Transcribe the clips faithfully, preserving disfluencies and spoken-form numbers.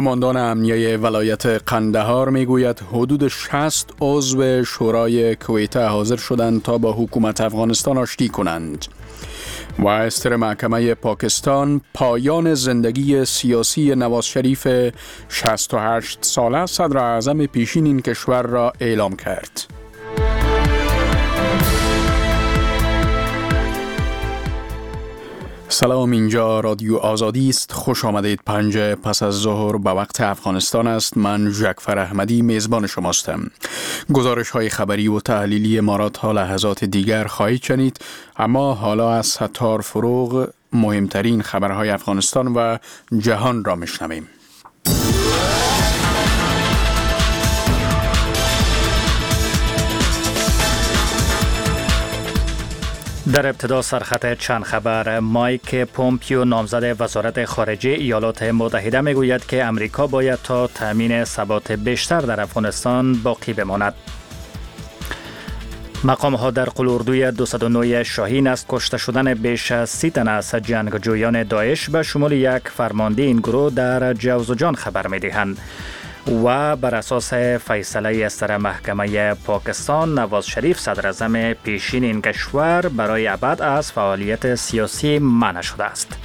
قماندان امنیه ولایت قندهار میگوید حدود شصت عضو شورای کویته حاضر شدند تا با حکومت افغانستان آشتی کنند. و استر محکمه پاکستان پایان زندگی سیاسی نواز شریف شصت و هشت ساله صدر اعظم پیشین این کشور را اعلام کرد. سلام، اینجا رادیو آزادی است. خوش آمدید. پنج پس از ظهر به وقت افغانستان است. من جعفر احمدی میزبان شماستم. گزارش های خبری و تحلیلی ما را تا لحظات دیگر خواهید شنید، اما حالا از ستار فروغ مهمترین خبرهای افغانستان و جهان را میشنویم. در ابتدا سرخط چند خبر. مایک پومپیو نامزد وزارت خارجه ایالات متحده میگوید که امریکا باید تا تامین ثبات بیشتر در افغانستان باقی بماند. مقام ها در قلوردوی دویست و نه شاهین از کشته شدن بیش از سی تن از جنگجویان داعش به شمول یک فرمانده این گروه در جوزجان خبر می دهند. و بر اساس فیصله استر محکمه پاکستان، نواز شریف صدر اعظم پیشین این کشور برای ابد از فعالیت سیاسی منع شده است.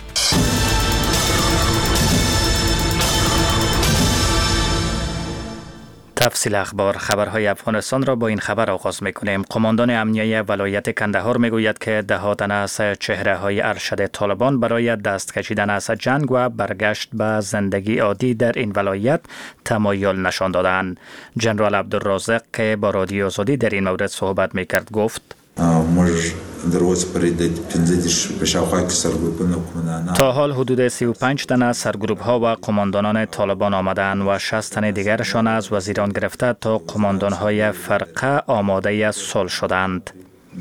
تفصیل اخبار. خبرهای افغانستان را با این خبر آغاز می‌کنیم. قماندان امنیه ولایت قندهار میگوید که ده تن از چهره‌های ارشد طالبان برای دست کشیدن از جنگ و برگشت به زندگی عادی در این ولایت تمایل نشان دادند. جنرال عبدالرازق که با رادیو آزادی در این مورد صحبت می‌کرد گفت: تا حال حدود سی و پنج تن از سرگروپ ها و قماندانان طالبان آمدند و شصت تن دیگرشان از وزیران گرفته تا قماندان های فرقه آماده صلح شدند.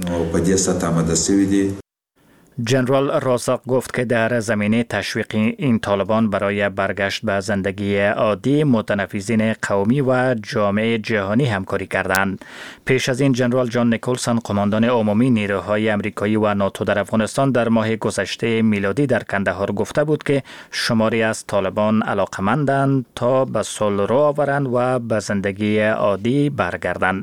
جنرال رازق گفت که در زمینه تشویق این طالبان برای برگشت به زندگی عادی، متنفذین قومی و جامعه جهانی همکاری کردند. پیش از این جنرال جان نیکلسون قماندان عمومی نیروهای امریکایی و ناتو در افغانستان در ماه گذشته میلادی در قندهار گفته بود که شماری از طالبان علاقمندند تا به صلح رو آورند و به زندگی عادی برگردند.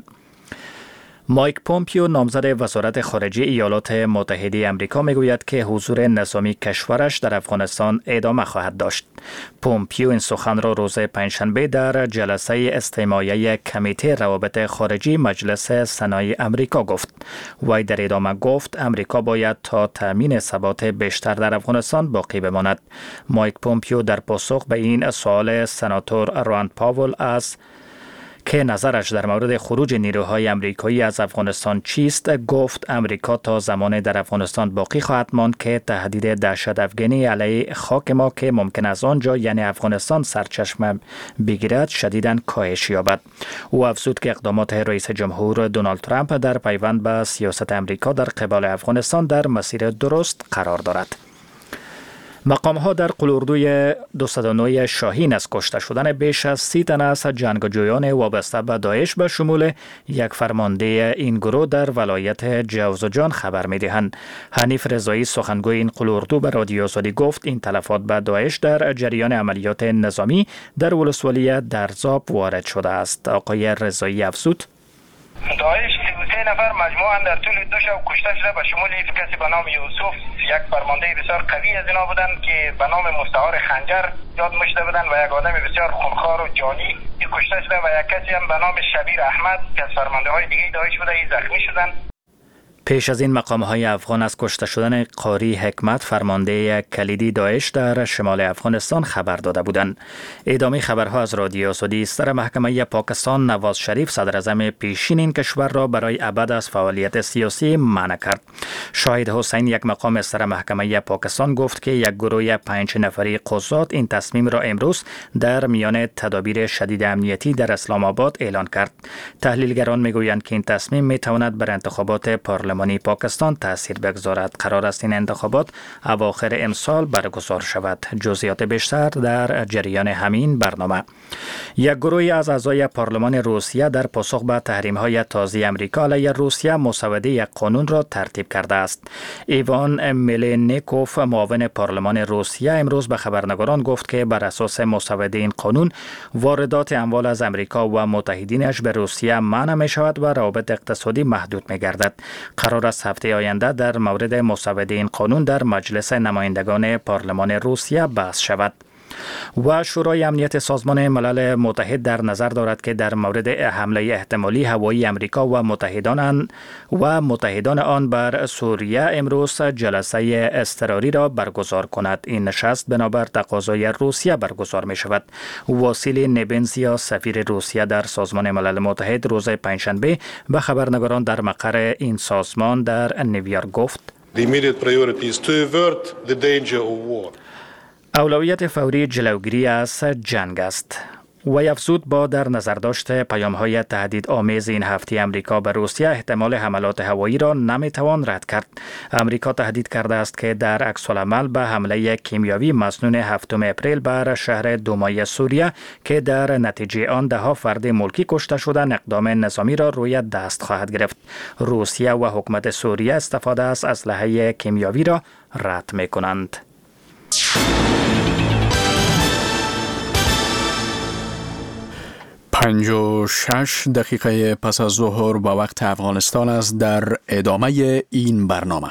مایک پومپیو نامزد وزارت خارجه ایالات متحده آمریکا میگوید که حضور نظامی کشورش در افغانستان ادامه خواهد داشت. پومپیو این سخن را روز پنجشنبه در جلسه استماعیه کمیته روابط خارجی مجلس سنای آمریکا گفت. وی در ادامه گفت آمریکا باید تا تامین ثبات بیشتر در افغانستان باقی بماند. مایک پومپیو در پاسخ به این سوال سناتور راند پاول از که نظرش در مورد خروج نیروهای امریکایی از افغانستان چیست گفت: امریکا تا زمان در افغانستان باقی خواهد ماند که تهدید دهشت افغانی علیه خاک ما که ممکن است آنجا یعنی افغانستان سرچشمه بگیرد شدیداً کاهش یابد. او افزود که اقدامات رئیس جمهور دونالد ترامپ در پیوند به سیاست امریکا در قبال افغانستان در مسیر درست قرار دارد. مقام ها در قلوردوی دویست و نه شاهین از کشته شدن بیش از سی تن از جنگجویان وابسته به داعش به شمول یک فرمانده این گروه در ولایت جوزجان خبر می دهند. حنیف رضایی سخنگوی این قلوردو به رادیو آزادی گفت این تلفات به داعش در جریان عملیات نظامی در ولسوالی درزاب وارد شده است. آقای رضایی افزود: داعش سی و سه نفر مجموعاً در طول دو شب کشته شده به شمول یک کسی به نام یوسف، یک فرمانده بسیار قوی از اینا بودند که به نام مستعار خنجر یاد مشده بودند و یک آدم بسیار خونخوار و جانی کشته شده و یک کسی هم به نام شبیر احمد که از فرمانده های دیگه داعش بوده زخمی شدند. پیش از این مقام های افغان از کشته شدن قاری حکمت فرمانده کلیدی داعش در شمال افغانستان خبر داده بودند. ادامه خبرها از رادیو آزادی. استر محکمه پاکستان نواز شریف صدر اعظم پیشین این کشور را برای ابد از فعالیت سیاسی منع کرد. شاهد حسین یک مقام استر محکمه پاکستان گفت که یک گروه پنج نفری قضات این تصمیم را امروز در میان تدابیر شدید امنیتی در اسلام آباد اعلان کرد. تحلیلگران میگویند که این تصمیم میتواند بر انتخابات پارلمان پارلمانی پاکستان تاثیر بگذارد. قرار است این انتخابات اواخر امسال برگزار شود. جزئیات بیشتر در جریان همین برنامه. یک گروهی از اعضای پارلمان روسیه در پاسخ به تحریم‌های تازه امریکا علیه روسیه مسوده یک قانون را ترتیب کرده است. ایوان میلینیکوف معاون پارلمان روسیه امروز به خبرنگاران گفت که بر اساس مسوده این قانون واردات اموال از امریکا و متحدینش به روسیه منع می شود و روابط اقتصادی محدود می گردد. قرار است هفته آینده در مورد مسوده این قانون در مجلس نمایندگان پارلمان روسیه بحث شود. و شورای امنیت سازمان ملل متحد در نظر دارد که در مورد حمله احتمالی هوایی امریکا و متحدان و متحدان آن بر سوریه امروز جلسه اضطراری را برگزار کند. این نشست بنابر تقاضای روسیه برگزار می شود. واسیلی نبنزیا سفیر روسیه در سازمان ملل متحد روز پنجشنبه به خبرنگاران در مقر این سازمان در نیویورک گفت: The immediate priority is to avert the danger of war. اولویت فوری جلوگیری از جنگ است. و افزود با در نظر داشت پیام‌های تهدید آمیز این هفته امریکا به روسیه احتمال حملات هوایی را نمیتوان رد کرد. امریکا تهدید کرده است که در عکس‌العمل به حمله کیمیاوی مسنون هفتم اپریل بر شهر دومای سوریه که در نتیجه آن ده ها فرد ملکی کشته شدند اقدام نظامی را روی دست خواهد گرفت. روسیه و حکومت سوریه استفاده از اسلحه کیمیاوی را رد می‌کنند. پنج و شش دقیقه پس از ظهر با وقت افغانستان است. در ادامه این برنامه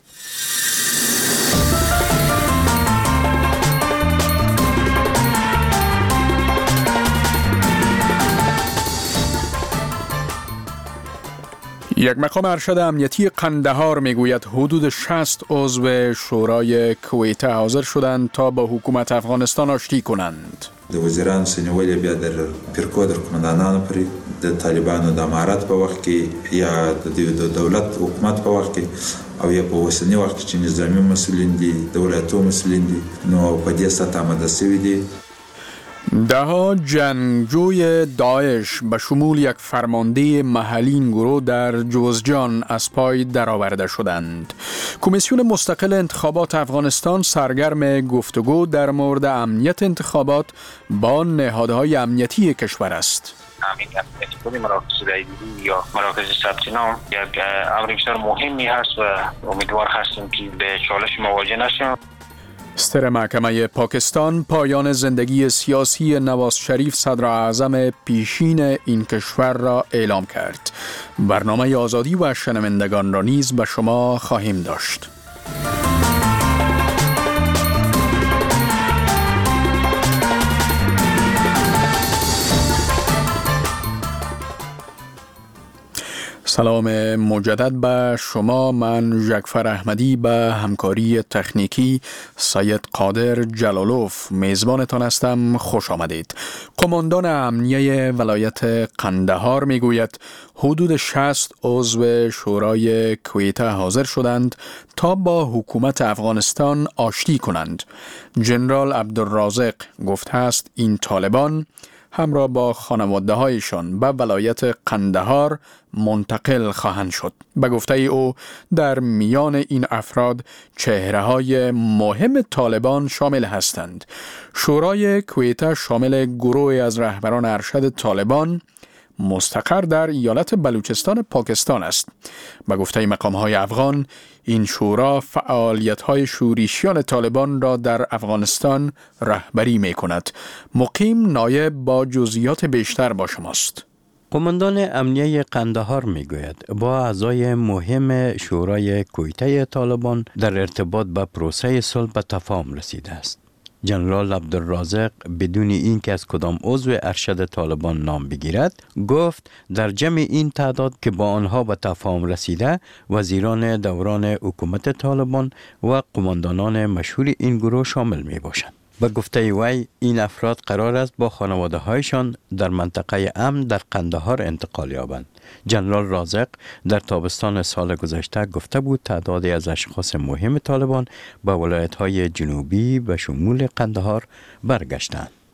یک مقام ارشد امنیتی قندهار میگوید حدود شصت عضو شورای کویته حاضر شدند تا با حکومت افغانستان آشتی کنند. د وزیرانو سنیولې بیا د پیرکو در قومندانانو پرې د طالبانو د امارت په وخت کې یا د دولت حکومت په وخت کې او یا په اوسني وخت کې چې نظامي مسؤلین دي د ولایتو مسؤلین دي نو په دې سطح آماده شوي دي. ده جنگجوی داعش به شمول یک فرمانده محلی این گروه در جوزجان از پای درآورده شدند. کمیسیون مستقل انتخابات افغانستان سرگرم گفتگو در مورد امنیت انتخابات با نهادهای امنیتی کشور است. امنیت انتخابی مراکز رایگیری یا مراکز ثبت نام یک امر بسیار مهمی هست و امیدوار هستیم که به چالش مواجه نشیم. ستر محکمه پاکستان پایان زندگی سیاسی نواز شریف صدر اعظم پیشین این کشور را اعلام کرد. برنامه آزادی و شنوندگان را نیز به شما خواهیم داشت. سلام مجدد به شما. من جعفر احمدی به همکاری تکنیکی سید قادر جلالوف میزبانتان هستم. خوش آمدید. قماندان امنیه ولایت قندهار میگوید حدود شصت عضو شورای کویته حاضر شدند تا با حکومت افغانستان آشتی کنند. جنرال عبدالرازق گفته است این طالبان همراه با خانواده هایشان به ولایت قندهار منتقل خواهند شد. به گفته او در میان این افراد چهره های مهم طالبان شامل هستند. شورای کویته شامل گروهی از رهبران ارشد طالبان مستقر در ایالت بلوچستان پاکستان است. به گفته مقام‌های افغان این شورا فعالیت‌های شورشیان طالبان را در افغانستان رهبری می‌کند. مقیم نایب با جزئیات بیشتر با شماست. قماندان امنیه قندهار میگوید با اعضای مهم شورای کویته طالبان در ارتباط با پروسه صلح به تفاهم رسیده است. جنرال عبدالرازق بدون اینکه از کدام عضو ارشد طالبان نام بگیرد گفت در جمع این تعداد که با آنها به تفاهم رسیده وزیران دوران حکومت طالبان و قماندانان مشهور این گروه شامل می باشند. به گفته وی این افراد قرار است با خانواده هایشان در منطقه امن در قندهار انتقال یابند. جنرال رازق در تابستان سال گذشته گفته بود تعدادی از اشخاص مهم طالبان به ولایت‌های جنوبی و شمول قندهار برگشتند.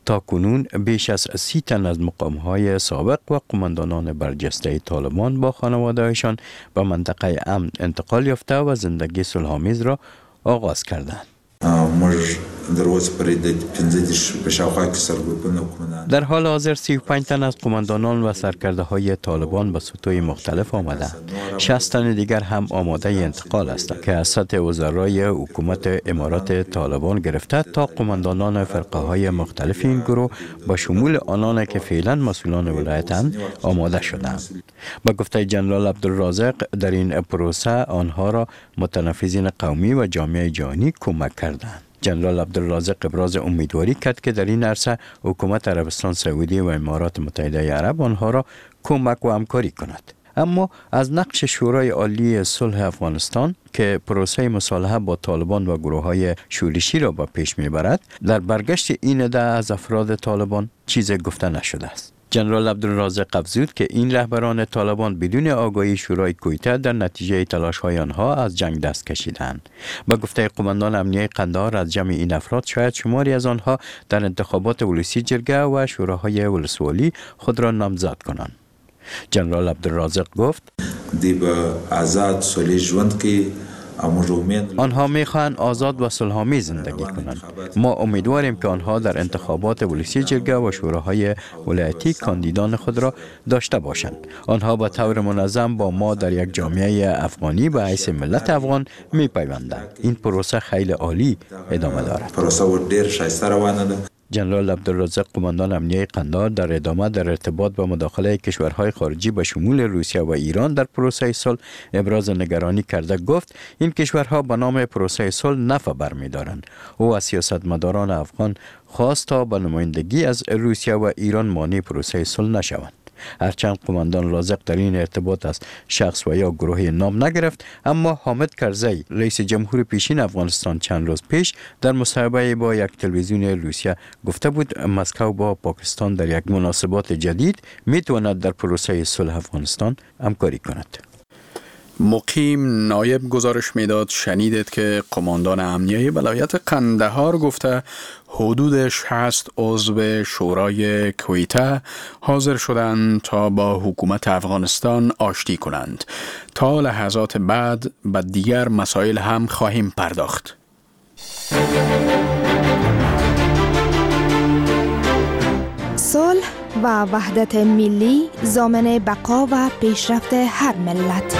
تا کنون بیش از سی تن از مقام‌های سابق و قماندانان برجسته طالبان با خانواده‌هایشان به منطقه امن انتقال یافته و زندگی صلح‌آمیز را آغاز کردند. در حال حاضر سی و پنج تن از قماندانان و سرکرده های طالبان به سطوح مختلف آمدند. شصت تن دیگر هم آماده انتقال هستند که از سطح وزرای حکومت امارات طالبان گرفته تا قماندانان فرقه های مختلف این گروه با شمول آنان که فعلا مسئولان ولایتند آماده شدند. با گفته جنرال عبدالرازق در این پروسه آنها را متنفذین قومی و جامعه جهانی کمک کردند. جنرال عبدالرازق ابراز امیدواری کرد که در این عرصه حکومت عربستان سعودی و امارات متحده عرب آنها را کمک و همکاری کند. اما از نقش شورای عالی صلح افغانستان که پروسه مصالحه با طالبان و گروه‌های شورشی را به پیش میبرد، در برگشت این عده از افراد طالبان چیزی گفته نشده است. جنرال عبدالرازق افزود که این رهبران طالبان بدون آگاهی شورای کویته در نتیجه تلاش‌های آنها از جنگ دست کشیدند. با گفته قماندان امنیه قندهار از جمع این افراد شاید شماری از آنها در انتخابات ولسی جرگه و شوراهای ولسوالی خود را نامزد کنند. جنرال عبدالرازق گفت دی به آزاد صلح ژوند کې آنها میخواهند آزاد و صلح‌آمیز زندگی کنند. ما امیدواریم که آنها در انتخابات ولسی جرگه و شوراهای ولایتی کاندیدان خود را داشته باشند. آنها به طور منظم با ما در یک جامعه افغانی به حیث ملت افغان میپیوندند. این پروسه خیلی عالی ادامه دارد. پروسه ډیر شایسته روانه ده. جنرال عبدالرازق قماندان امنیه قندهار در ادامه در ارتباط با مداخله کشورهای خارجی به شمول روسیه و ایران در پروسه صلح ابراز نگرانی کرده گفت این کشورها به نام پروسه صلح نفع برمی‌دارند. او از سیاستمداران افغان خواست تا به نمایندگی از روسیه و ایران مانع پروسه صلح نشوند. هرچند قماندان رازق در این ارتباط از شخص و یا گروهی نام نگرفت، اما حامد کرزی رئیس جمهور پیشین افغانستان چند روز پیش در مصاحبه با یک تلویزیون روسیه گفته بود مسکو با پاکستان در یک مناسبات جدید میتواند در پروسه صلح افغانستان همکاری کند. مقیم نایب گزارش میداد شنیدید که قماندان امنیه ولایت قندهار گفته حدود شصت عضو شورای کویته حاضر شدند تا با حکومت افغانستان آشتی کنند. تا لحظات بعد به دیگر مسائل هم خواهیم پرداخت. صلح و وحدت ملی ضامن بقا و پیشرفت هر ملت.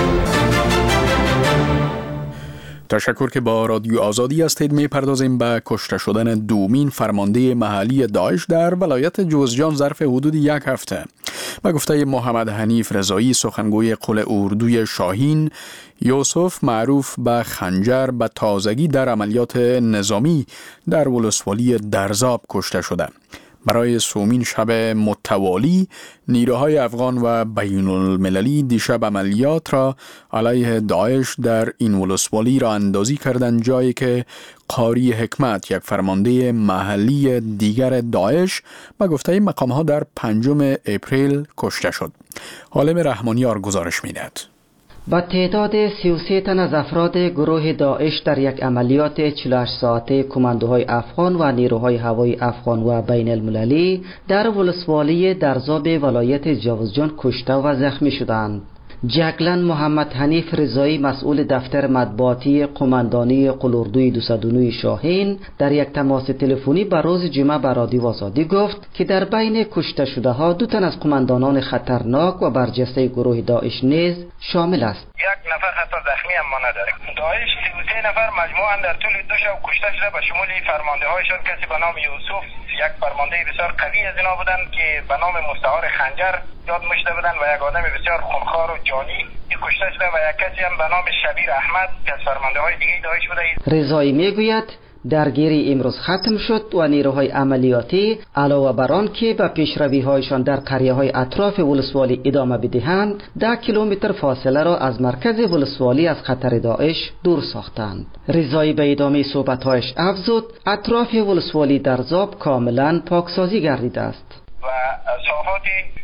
تشکر که با رادیو آزادی هستید. می پردازیم به کشته شدن دومین فرمانده محلی داعش در ولایت جوزجان ظرف حدود یک هفته. به گفته محمد حنیف رضایی سخنگوی قل اردوی شاهین، یوسف معروف به خنجر به تازگی در عملیات نظامی در ولسوالی درزاب کشته شده. برای سومین شب متوالی نیروهای افغان و بین المللی دیشب عملیات را علیه داعش در این ولسوالی را اندازی کردند، جایی که قاری حکمت یک فرمانده محلی دیگر داعش به گفته مقام‌ها در پنجم اپریل کشته شد. حالم رحمانیار گزارش می‌دهد. با تعداد سی و سه تن از افراد گروه داعش در یک عملیات چهل و هشت ساعته کماندوهای افغان و نیروهای هوایی افغان و بین المللی در ولسوالی درزاب ولایت جوزجان کشته و زخمی شدند. جگلن محمد حنیف رضایی مسئول دفتر مطبوعاتی قماندانی قل اردوی دویست و نه شاهین در یک تماس تلفنی به روز جمعه به رادیو آزادی گفت که در بین کشته شده ها دو تن از قماندانان خطرناک و برجسته گروه داعش نیز شامل است. یک نفر حتی زخمی هم ما نداریم. داعش سی و سه نفر مجموعاً در طول دو شب کشته شده، به شمول فرمانده هایشان کسی به نام یوسف، یک فرمانده بسیار قوی از اینا بودند که به نام مستعار خنجر یاد مشته بودند و یک آدم بسیار خونخوار و جانی کشته شده و یک کسی هم به نام شبیر احمد که از فرمانده های دیگه داعش بوده. رضایی میگوید درگیری امروز ختم شد و نیروهای عملیاتی علاوه بر آن که به پیشروی هایشان در قریه های اطراف ولسوالی ادامه بدهند، ده کیلومتر فاصله را از مرکز ولسوالی از خطر داعش دور ساختند. رضایی به ادامه صحبت‌هایش افزود اطراف ولسوالی درزاب کاملا پاکسازی گردیده است و صحافات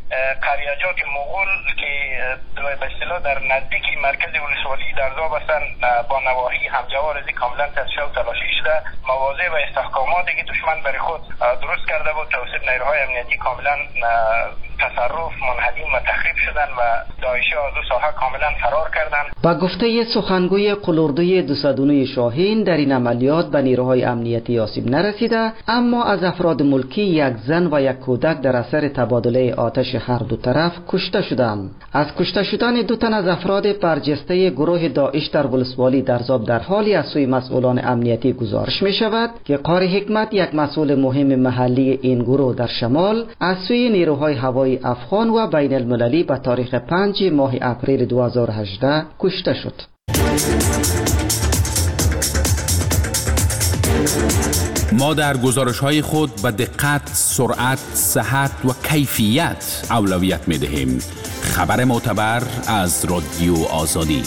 قریجات مغول که به اصطلاح در نزدیک مرکز ولسوالی درزا هستند با نواحی همجوار از کاملا تشکیل و تلاشی شده. مواضع و استحکاماتی که دشمن برای خود درست کرده بود توسط نیروهای امنیتی کاملا تصرف منهدم و تخریب شدن و داعشی از ساحه کاملا فرار کردند. با گفته سخنگوی قلوردوی دو صد و نه شاهین، در این عملیات به نیروهای امنیتی آسیب نرسیده، اما از افراد ملکی یک زن و یک کودک در اثر تبادله آتش هر دو طرف کشته شدند. از کشته شدن دو تن از افراد برجسته گروه داعش در ولسوالی درزاب در حالی از سوی مسئولان امنیتی گزارش می شود که قاری حکمت، یک مسئول مهم محلی این گروه در شمال، از سوی نیروهای هوایی افغان و بین المللی به تاریخ پنج ماه اپریل دو هزار و هجده کشته شد. ما در گزارش‌های خود به دقت، سرعت، صحت و کیفیت اولویت می‌دهیم. خبر معتبر از رادیو آزادی.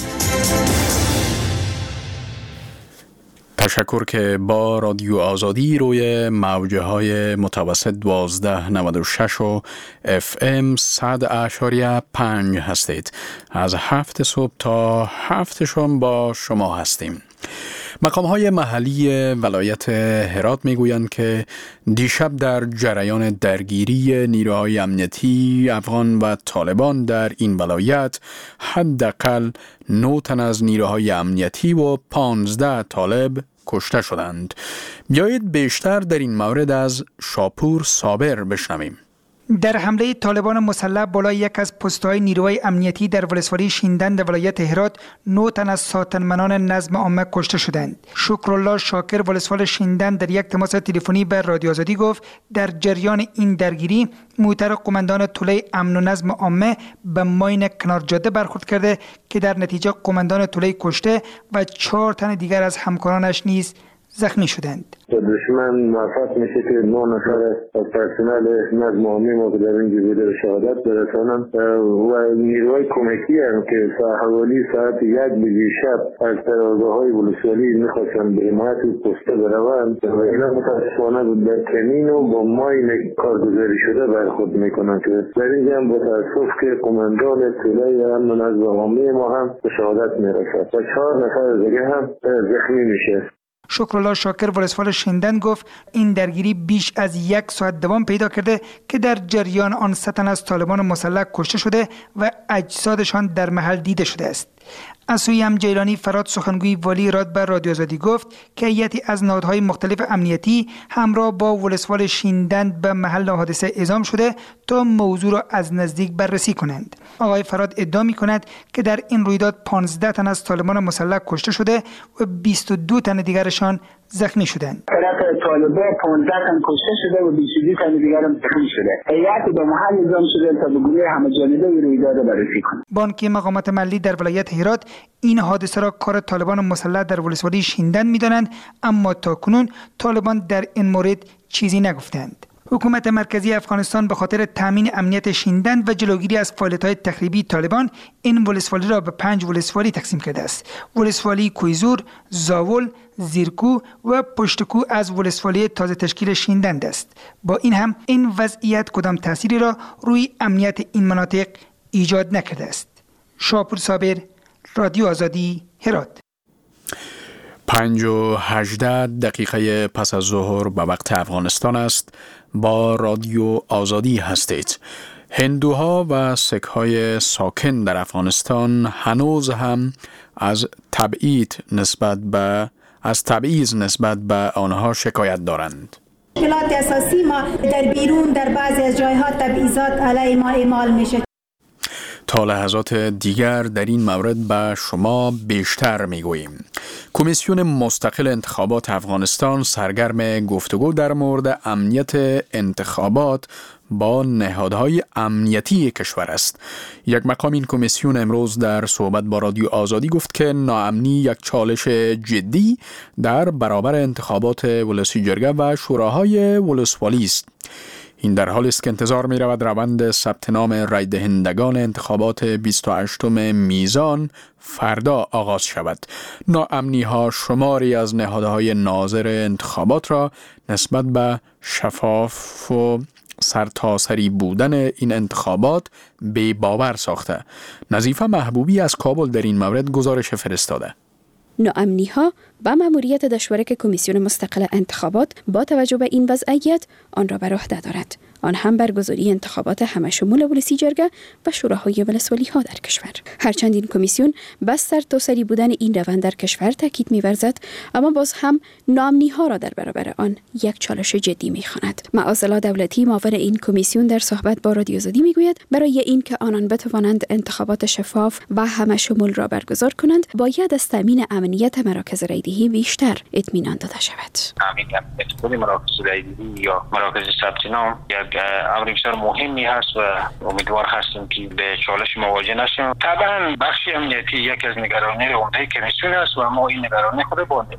تشکر که با رادیو آزادی روی موجه های متوسط دوازده نود و شش و اف ام صد اشاریه پنج هستید. از هفت صبح تا هفت شام با شما هستیم. مقام های محلی ولایت هرات می گویند که دیشب در جریان درگیری نیروهای امنیتی افغان و طالبان در این ولایت حداقل نه تن از نیروهای امنیتی و پانزده طالب کشته شدند. بیایید بیشتر در این مورد از شاپور صابر بشنویم. در حمله طالبان مسلح بالای یک از پست‌های نیروهای امنیتی در ولسوالی شیندند ولایت هرات، نه تن از ساتنمنان نظم عامه کشته شدند. شکرالله شاکر ولسوال شیندند در یک تماس تلفنی به رادیو آزادی گفت در جریان این درگیری موتر قماندان توله امن و نظم عامه به ماین کنار جاده برخورد کرده که در نتیجه قماندان توله کشته و چهار تن دیگر از همکارانش نیز زخمی شدند. دشمن موفق میشه که نه نفر از پرسنل نظم عامی ما که در اینجا بوده به شهادت برسانند و نیروهای کمکی هم که حوالی ساعت یک بجه شب از قرارگاه‌های ولسوالی میخواستن به حمایت پسته بروند و اینا متاسفانه در کمین و با ماین کارگزاری شده برخورد میکنند که در اینجا هم با تاسف که قماندان توله امن و نظم عامی ما هم به شهادت میرسد و چهار نفر دیگه هم زخمی میشه. شکرالله شاکر ولسوال شیندند گفت این درگیری بیش از یک ساعت دوام پیدا کرده که در جریان آن سه تن از طالبان مسلح کشته شده و اجسادشان در محل دیده شده است. از سوی هم جیلانی فراد سخنگوی والی راد به رادیو آزادی گفت که هیئتی از نهادهای مختلف امنیتی همراه با ولسوال شیندند به محل حادثه اعزام شده تا موضوع را از نزدیک بررسی کنند. آقای فراد ادعا می‌کند که در این رویداد پانزده تن از طالبان مسلح کشته شده و بیست و دو تن دیگرشان زخمی شدند. طرف طالبان پانزده تن کشته شده و بیست و دو تن دیگر هم زخمی شده. هیئت به محل اعزام شده تا به گروه همه‌جانبه رویداد را بررسی کند. بانک مقامات ملی در ولایت هرات این حادثه را کار طالبان مسلح در ولسوالی شیندند می‌دانند، اما تاکنون طالبان در این مورد چیزی نگفتند. حکومت مرکزی افغانستان به خاطر تامین امنیت شیندند و جلوگیری از فعالیت‌های تخریبی طالبان این ولسوالی را به پنج ولسوالی تقسیم کرده است. ولسوالی کویزور، زاول، زیرکو و پشتکو از ولسوالی تازه تشکیل شیندند است. با این هم این وضعیت کدام تأثیری را روی امنیت این مناطق ایجاد نکرده است. شاپور صابر، رادیو آزادی، هرات. پنج و هجده دقیقه پس از ظهر به وقت افغانستان است. با رادیو آزادی هستید. هندوها و سکهای ساکن در افغانستان هنوز هم از تبعید نسبت به از تبعیض نسبت به آنها شکایت دارند. مشکلات اساسی ما در بیرون در بعضی از جایها تبعیضات علیه ما اعمال میشه. تا لحظات دیگر در این مورد به شما بیشتر میگوییم. کمیسیون مستقل انتخابات افغانستان سرگرم گفتگو در مورد امنیت انتخابات با نهادهای امنیتی کشور است. یک مقام این کمیسیون امروز در صحبت با رادیو آزادی گفت که ناامنی یک چالش جدی در برابر انتخابات ولسی جرگه و شوراهای ولسوالی است. این در حالی است که انتظار می رود روند ثبت نام رای دهندگان انتخابات بیست و هشتم میزان فردا آغاز شود. ناامنی ها شماری از نهادهای ناظر انتخابات را نسبت به شفاف و سرتاسری بودن این انتخابات بی باور ساخته. نظیفه محبوبی از کابل در این مورد گزارش فرستاده. ناامنی ها با مأموریت دشوارک کمیسیون مستقل انتخابات با توجه به این وضعیت آن را بر عهده دارد. آن هم برگزاری انتخابات همشمول ولسی جرگه و شوراهای ولسوالی ها در کشور. هرچند این کمیسیون بس سرتاسری بودن این روند در کشور تاکید می‌ورزد، اما باز هم ناامنی ها را در برابر آن یک چالش جدی می‌خواند. معاذالله دولتی معاون این کمیسیون در صحبت با رادیو آزادی میگوید برای اینکه آنان بتوانند انتخابات شفاف و همشمول را برگزار کنند، باید از تامین امنیت مراکز رایدهی بیشتر اطمینان داده شود. امنیت مراکز رایدهی یا مراکز ثبت نام امر بسیار مهمی هست و امیدوار هستیم که به چالش مواجه نشیم. طبعا بخش امنیتی یکی از نگرانی عمده کمیسیون است و ما این نگرانی خود با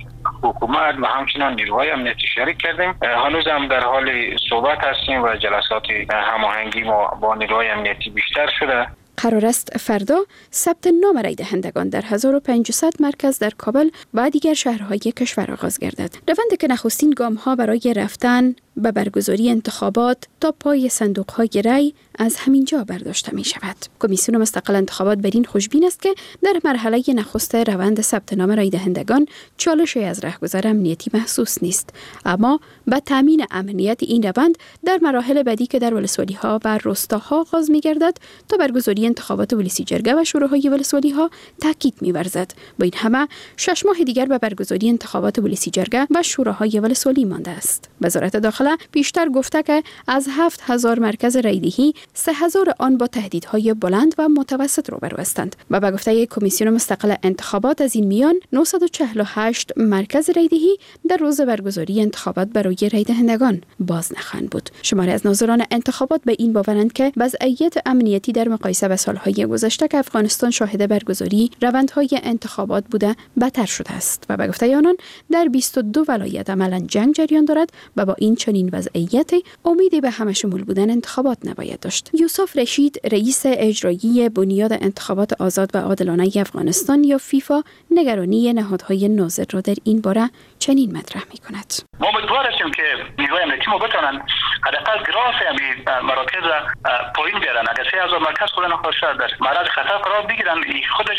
حکومت و همچنان نیروهای امنیتی شریک کردیم. هنوز هم در حال صحبت هستیم و جلسات هماهنگی ما با نیروهای امنیتی بیشتر شده. قرار است فردا ثبت نام رای دهندگان در هزار و پانصد مرکز در کابل و دیگر شهرهای کشور آغاز گردد. روند که نخستین گام ها برای رفتن به برگزاری انتخابات تا پای صندوق های رای از همینجا برداشته می شود. کمیسیون مستقل انتخابات بر این خوشبین است که در مرحله نخست روند ثبت نام رای دهندگان چالشی از رهگذر امنیتی محسوس نیست، اما به تامین امنیت این روند در مراحل بعدی که در ولسوالی ها و روستاها آغاز می گردد تا برگزاری انتخابات ولسی جرگه و شوراهای ولسوالی ها تاکید می ورزد. با این همه شش ماه دیگر به برگزاری انتخابات ولسی جرگه و شوراهای ولسوالی مانده است. وزارت داخله پیشتر گفته که از هفت هزار مرکز رایدهی سه هزار آن با تهدیدهای بلند و متوسط روبرو هستند و به گفته کمیسیون مستقل انتخابات از این میان نهصد و چهل و هشت مرکز رایدهی در روز برگزاری انتخابات برای رای دهندگان باز نخواهند بود. شماری از ناظران انتخابات به این باورند که وضعیت امنیتی در مقایسه با سالهای گذشته که افغانستان شاهد برگزاری روندهای انتخابات بوده بدتر شده است و به گفته آنان در بیست و دو ولایت عملاً جنگ جریان دارد و با این چنین وضعیت امیدی به همشمول بودن انتخابات نباید داشت. یوسف رشید رئیس اجرایی بنیاد انتخابات آزاد و عادلانه افغانستان یا فیفا نگرانی نهادهای ناظر را در این باره چنین مطرح می‌کند. ما امیدوار هستیم که نیروهای امنیتی ما بتوانند حداقل گراف مراکز پایین بیارن. اگر سه هزار مرکز خود نخواست در معرض خطر قرار بگیرن، این خودش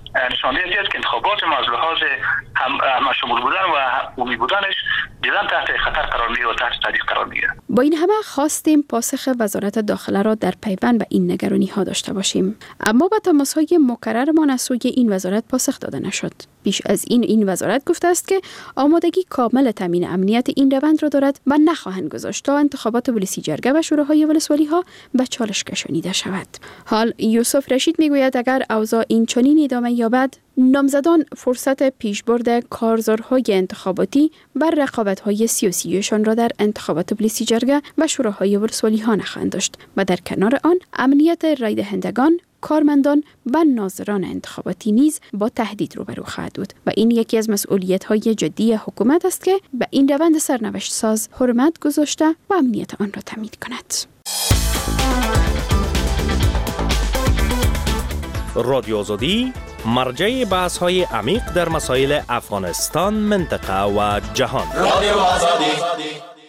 نشانه است که انتخابات ما از لحاظ همشمول بودن و عمومی بودنش دیدن تحت خطر قرار میگیره و تحت تهدید قرار میگیره. با این همه خواستیم پاسخ وزارت داخله را در پیوند به این نگرانی ها داشته باشیم، اما با تماس های مکررمان از سوی این وزارت پاسخ داده نشد. پیش از این این وزارت گفته است که آمادگی کامل تامین امنیت این روند را دارد و نخواهند گذاشت تا انتخابات ولسی جرگه و شوراهای ولسوالی ها به چالش کشانیده شود. حال یوسف رشید میگوید اگر اوضاع این چنین ادامه یابد، نامزدان فرصت پیشبرد کارزارهای انتخاباتی بر رقابت‌های سیاسیشان را در انتخابات ولسی جرگه و شوراهای ولسوالی ها نخواهند داشت و در کنار آن امنیت رای دهندگان، کارمندان و ناظران انتخاباتی نیز با تهدید روبرو خواهد بود و این یکی از مسئولیت‌های جدی حکومت است که به این روند سرنوشت ساز حرمت گذاشته و امنیت آن را تامین کند. رادیو آزادی مرجع بحث‌های عمیق در مسائل افغانستان، منطقه و جهان. رادیو آزادی.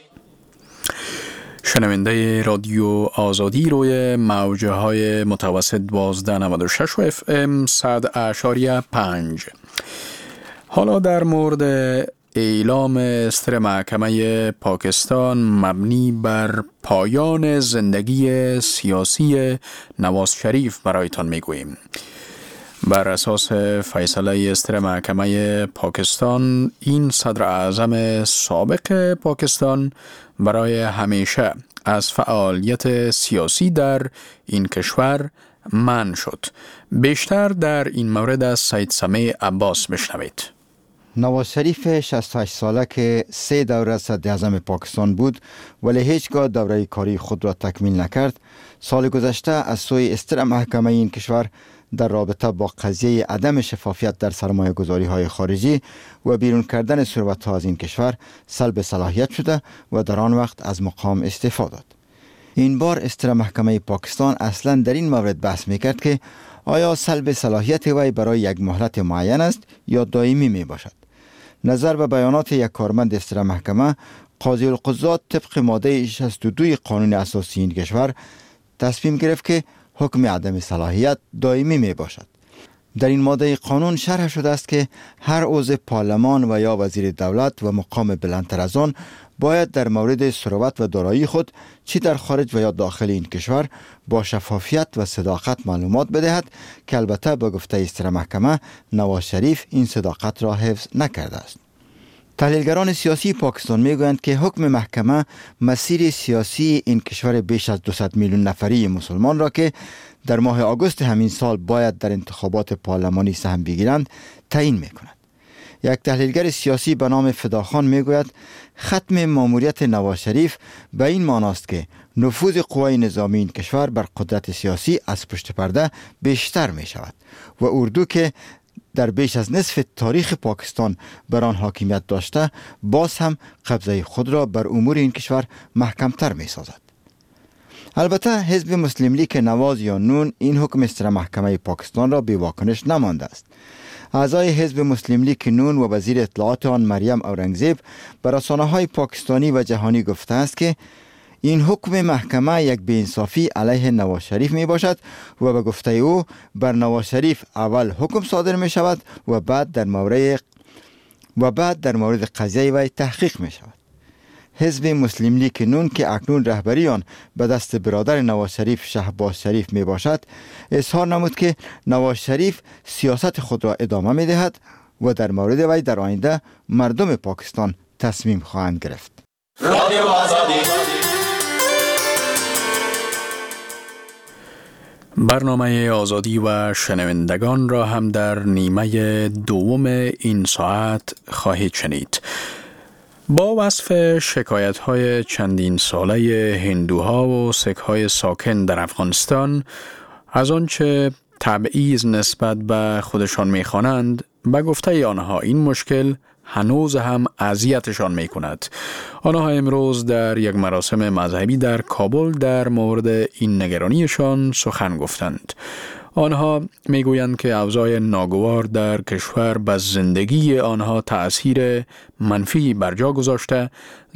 شنونده رادیو آزادی روی موجه های متوسط دوازده نود و شش و اف ام صد اشاریه پنج. حالا در مورد اعلام استر محکمه پاکستان مبنی بر پایان زندگی سیاسی نواز شریف برایتان میگوییم. بر اساس فیصله استر محکمه پاکستان، این صدر اعظم سابق پاکستان برای همیشه از فعالیت سیاسی در این کشور منع شد. بیشتر در این مورد از سید سمیع عباس بشنوید. نواز شریف شصت و هشت ساله که سه دوره صدر اعظم پاکستان بود ولی هیچگاه دوره کاری خود را تکمیل نکرد، سال گذشته از سوی استر محکمه این کشور در رابطه با قضیه عدم شفافیت در سرمایه گذاری های خارجی و بیرون کردن ثروت ها از این کشور سلب صلاحیت شده و در آن وقت از مقام استعفا داد. این بار استر محکمه پاکستان اصلا در این مورد بحث میکرد که آیا سلب صلاحیت وی برای یک مهلت معین است یا دائمی می باشد. نظر به بیانات یک کارمند استر محکمه، قاضی القضات طبق ماده شصت و دو قانون اساسی این کشور تصمیم گرفت که حکم عدم صلاحیت دائمی می باشد. در این ماده قانون شرح شده است که هر عضو پارلمان و یا وزیر دولت و مقام بلندتر از آن باید در مورد ثروت و دارایی خود چی در خارج و یا داخل این کشور با شفافیت و صداقت معلومات بدهد که البته با گفته ایستر محکمه نواز شریف این صداقت را حفظ نکرده است. تحلیلگران سیاسی پاکستان میگویند که حکم محکمه مسیر سیاسی این کشور بیش از دویست میلیون نفری مسلمان را که در ماه آگوست همین سال باید در انتخابات پارلمانی سهم بگیرند تعیین میکند. یک تحلیلگر سیاسی به نام فداخان میگوید ختم ماموریت نواز شریف به این معناست که نفوذ قوای نظامی این کشور بر قدرت سیاسی از پشت پرده بیشتر می شود و اردو که در بیش از نصف تاریخ پاکستان بر آن حاکمیت داشته باز هم قبضه خود را بر امور این کشور محکمتر می سازد. البته حزب مسلم لیگ نواز یا نون این حکم استر محکمه پاکستان را بی واکنش نمانده است. اعضای حزب مسلم لیگ نون و وزیر اطلاعات آن مریم اورنگزیب بر رسانه‌های پاکستانی و جهانی گفته است که این حکم محکمه یک بی‌انصافی علیه نواز شریف می باشد و به گفته او بر نواز شریف اول حکم صادر می شود و بعد در مورد و بعد در مورد قضیه وی تحقیق می شود. حزب مسلم لیگ نون که اکنون رهبری آن به دست برادر نواز شریف شهباز شریف می باشد اظهار نمود که نواز شریف سیاست خود را ادامه می دهد و در مورد وی در آینده مردم پاکستان تصمیم خواهند گرفت. برنامه آزادی و شنوندگان را هم در نیمه دوم این ساعت خواهید شنید. با وصف شکایت‌های چندین ساله هندوها و سک‌های ساکن در افغانستان از آنچه تبعیض نسبت به خودشان می‌خوانند، به گفته آنها این مشکل هنوز هم اذیتشان می‌کند. آنها امروز در یک مراسم مذهبی در کابل در مورد این نگرانیشان سخن گفتند. آنها میگویند که اوضاع ناگوار در کشور به زندگی آنها تأثیر منفی بر جا گذاشته،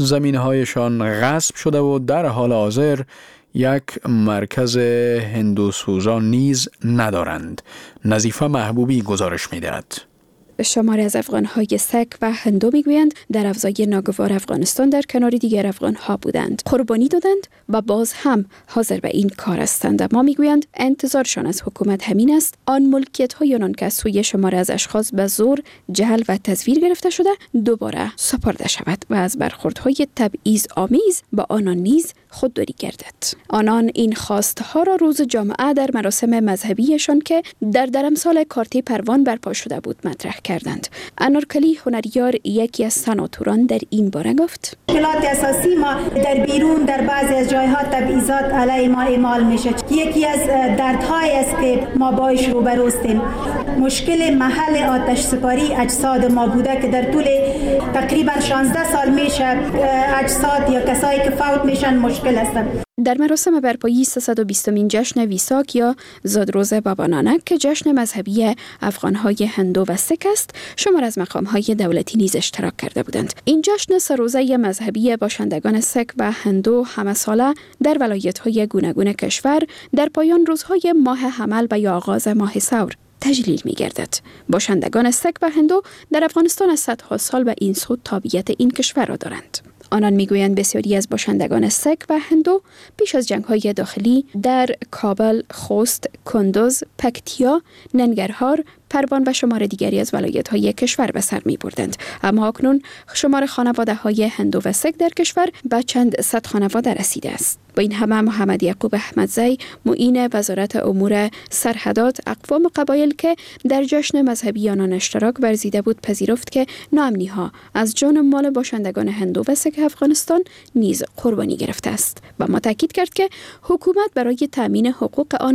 زمینهایشان غصب شده و در حال حاضر یک مرکز هندوسوزان نیز ندارند. نظیفه محبوبی گزارش می‌دهد. شماری از افغان‌های سک و هندو میگویند در افزای ناگوار افغانستان در کنار دیگر افغان‌ها بودند، قربانی دادند و باز هم حاضر به این کار هستند. ما میگویند انتظارشان از حکومت همین است آن ملکیت‌های آنان که از سوی شماری از اشخاص به زور، جهل و تزویر گرفته شده دوباره سپرده شود و از برخوردهای تبعیض آمیز با آنان نیز خودداری گردد. آنان این خواستها را روز جمعه در مراسم مذهبیشان که در درمسال کارتی پروان برپا شده بود مطرح کردند. انارکلی هنریار یکی از سناتوران در این باره گفت: مشکلات اساسی ما در بیرون در بعضی از جایها تبعیضات علیه ما اعمال میشه. یکی از دردهای است که ما باش روبروستیم. مشکل محل آتش سپاری اجساد ما بوده که در طول تقریبا شانزده سال میشه اجساد یا کسایی که فوت میشن مشکل هستند. در مراسم برپایی سیصد و بیستمین جشن ویساک یا زادروز بابا نانک که جشن مذهبی افغان‌های هندو و سک است، شمار از مقام‌های دولتی نیز اشتراک کرده بودند. این جشن سه روزه مذهبی باشندگان سک و هندو همه ساله در ولایت‌های گوناگون کشور در پایان روزهای ماه حمل و یا آغاز ماه ثور تجلیل می‌گردد. باشندگان سک و هندو در افغانستان از صدها سال به این سو تابعیت این کشور را دارند. آنان میگویند بسیاری از باشندگان سک و هندو پیش از جنگ‌های داخلی در کابل، خوست، کندوز، پکتیا، ننگرهار، پروان و شمار دیگری از ولایت‌های کشور به سر می‌بردند. اما اکنون شمار خانواده‌های هندو و سک در کشور به چند صد خانواده رسیده است. با این همه محمد یعقوب احمدزی معین وزارت امور سرحدات اقوام قبایل که در جشن مذهبی آنان اشتراک ورزیده بود پذیرفت که ناامنی‌ها از جان و مال باشندگان هندو و سک افغانستان نیز قربانی گرفته است و ما تاکید کرد که حکومت برای تامین حقوق آنان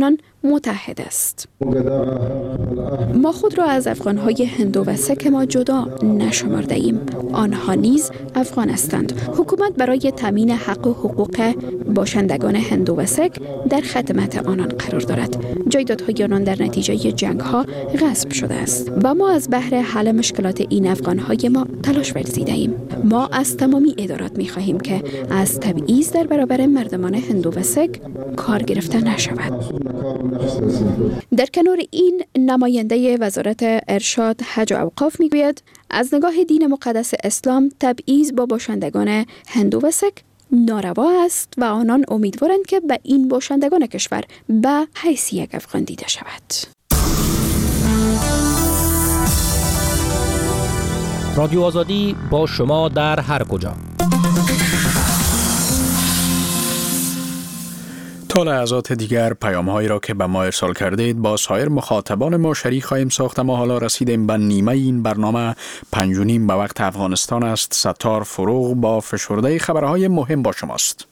متحد است. ما خود را از افغانهای هندو و سک ما جدا نشمرده ایم. آنها نیز افغان هستند. حکومت برای تامین حق و حقوق باشندگان هندو و سک در خدمت آنان قرار دارد. جایدادهای آنان در نتیجه جنگ ها غصب شده است و ما از بهر حل مشکلات این افغانهای ما تلاش ورزیده ایم. ما از تمامی ادارات می خواهیم که از تبعیض در برابر مردمان هندو و سک کار گرفته نشود. در کنار این، نماینده وزارت ارشاد، حج و اوقاف می گوید از نگاه دین مقدس اسلام تبعیض با باشندگان هندو و سک ناروا است و آنان امیدوارند که به این باشندگان کشور به حیث یک افغان دیده شود. رادیو آزادی با شما در هر کجا. تا لحظات دیگر پیام‌هایی را که به ما ارسال کردید با سایر مخاطبان ما شریک خواهیم ساخت. ما حالا رسیدیم به نیمه این برنامه. پنج و نیم به وقت افغانستان است. ستار فروغ با فشرده خبرهای مهم با شماست.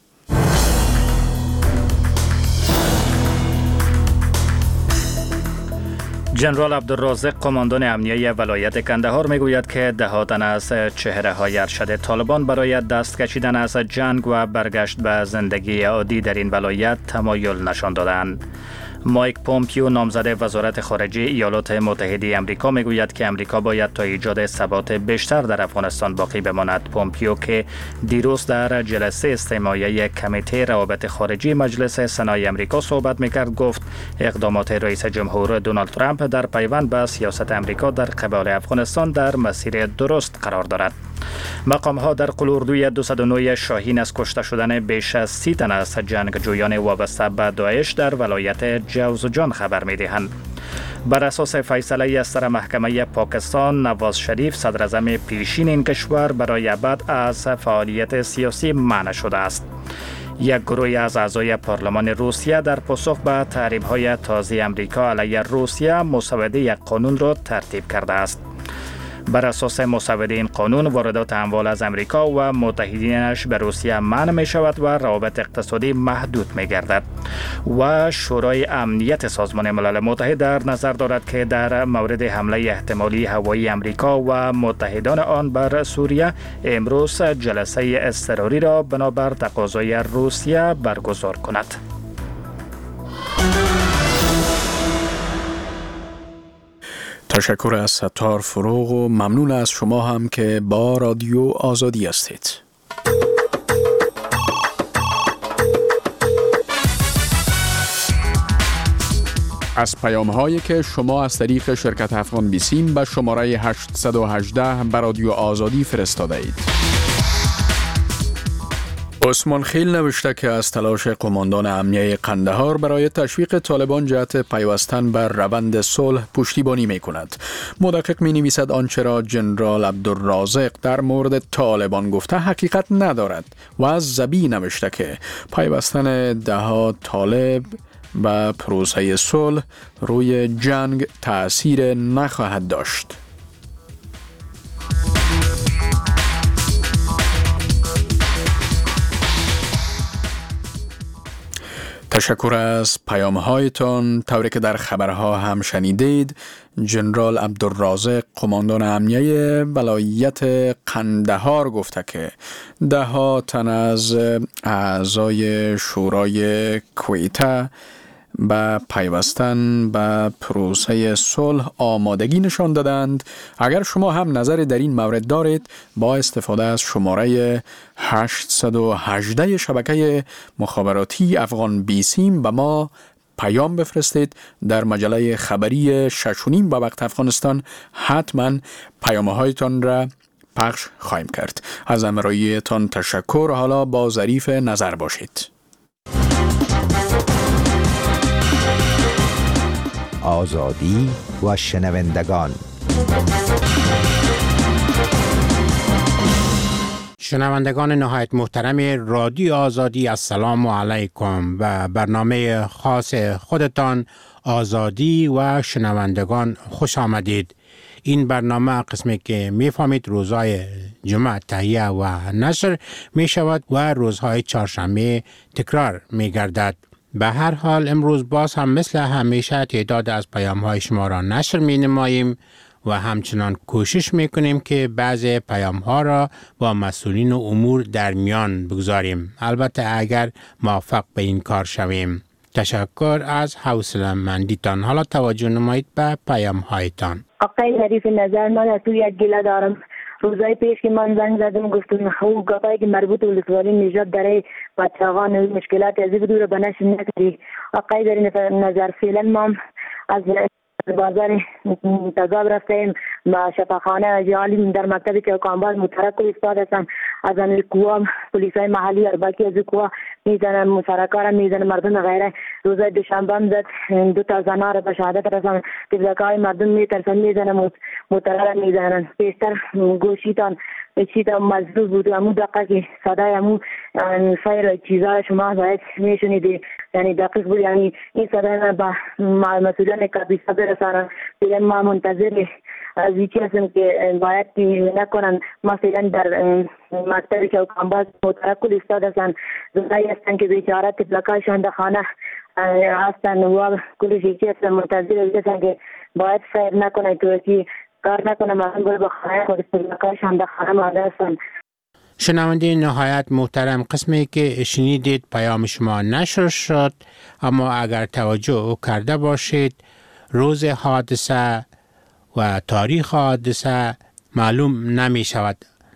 جنرال عبدالرازق قماندان امنیه ولایت کندهار میگوید که ده ها تن از چهره های ارشد طالبان برای دست کشیدن از جنگ و برگشت به زندگی عادی در این ولایت تمایل نشان دادند. مایک پومپیو نامزد وزارت خارجه ایالات متحده آمریکا میگوید که آمریکا باید تا ایجاد ثبات بیشتر در افغانستان باقی بماند. پومپیو که دیروز در جلسه استماعی کمیته روابط خارجی مجلس سنای آمریکا صحبت میکرد، گفت اقدامات رئیس جمهور دونالد ترامپ در پیوند به سیاست آمریکا در قبال افغانستان در مسیر درست قرار دارد. مقام ها در قلوردوی دویست و نه شاهین از کشته شدن بیش از سی تن از جنگجویان وابسته به داعش در ولایت جوزجان خبر می دهند. بر اساس فیصله از سر محکمه پاکستان، نواز شریف صدر اعظم پیشین این کشور برای ابد از فعالیت سیاسی منع شده است. یک گروه از اعضای پارلمان روسیه در پاسخ به تحریم‌های تازه آمریکا علیه روسیه مسوده یک قانون را ترتیب کرده است. بر اساس مسوده این قانون، واردات اموال از امریکا و متحدینش به روسیه منع می شود و روابط اقتصادی محدود می گردد و شورای امنیت سازمان ملل متحد در نظر دارد که در مورد حمله احتمالی هوایی امریکا و متحدان آن بر سوریه امروز جلسه اضطراری را بنابر تقاضای روسیه برگزار کند. تشکر از ستار فروغ و ممنون از شما هم که با رادیو آزادی هستید. از پیام هایی که شما از طریق شرکت افغان بیسیم به شماره هشت یک هشت به رادیو آزادی فرستاده اید. عثمان خیل نوشته که از تلاش قماندان امنیه قندهار برای تشویق طالبان جهت پیوستن بر روند صلح پشتیبانی می کند. مدقق می نویسد آنچه را جنرال عبدالرازق در مورد طالبان گفته حقیقت ندارد و از زبی نوشته که پیوستن ده ها طالب و پروسه صلح روی جنگ تأثیر نخواهد داشت. تشکر از پیام هایتان. طوری که در خبرها هم شنیدید، جنرال عبدالرازق قماندان امنیه ولایت قندهار گفته که ده ها تن از اعضای شورای کویته به پیوستن به پروسه صلح آمادگی نشان دادند. اگر شما هم نظری در این مورد دارید، با استفاده از شماره هشت یک هشت شبکه مخابراتی افغان بیسیم به ما پیام بفرستید. در مجله خبری شش و نیم به وقت افغانستان حتما پیام‌هایتان را پخش خواهیم کرد. از همراهیتان تشکر. حالا با ظریف نظر باشید. آزادی و شنوندگان. شنوندگان نهایت محترم رادیو آزادی، السلام علیکم و برنامه خاص خودتان آزادی و شنوندگان خوش آمدید. این برنامه قسمی که میفهمید روزهای جمعه تهیه و نشر می شود و روزهای چهارشنبه تکرار می گردد. به هر حال امروز باز هم مثل همیشه تعداد از پیام های شما را نشر می نماییم و همچنان کوشش می کنیم که بعضی پیام ها را با مسئولین امور در میان بگذاریم. البته اگر موفق به این کار شویم. تشکر از حوصله‌مندیتان. حالا توجه نمایید به پیام هایتان. آقای ظریف نظر، من از تو یک گله دارم. روزای پیش که من زنگ زدم گفتم او گپایی که مربوط به ولسوالی نژاد داره بچه‌ها مشکلات از این رو به نشر نکردی. آقای ظریف نظر، فعلا ما از بازار تضاب رفتیم با شفاخانه جعالی در مکتب که کامباز مترک و استاد هستم. از آن قوا پلیسای محلی ارباکی از قوا میزنن، مسرکار میزنن، مردم غیره. روز دوشنبه هم زد دو تا زنا را به شهادت رساندن. تبلکای مردم میترسن میزنن، مترک میزنن. بیشتر گوشیتان چیتا مزدور بود. امو دقیقه که صدای امو سایر چیزا شما باید میشنیدی، یعنی دقیق بود. یعنی این صدای من با مسئولان کابینه برسانن. دیگه ما منتظر از این هستم که باید نکنن. مثلا در مکتبی که کامباز مترکل استاد هستن، زنایی هستن که بیچاره تبلکایشان در خانه هستن و کلش یکی هستن منتظر هستن که باید سیر نکنن که کار نکنه. من باید بخواهی خود تبلکایشان در خانه ماده هستن. شنونده نهایت محترم، قسمی که شنیدید پیام شما نشر شد، اما اگر توجه کرده باشید روز حادثه و تاریخ حادثه معلوم نمی شود.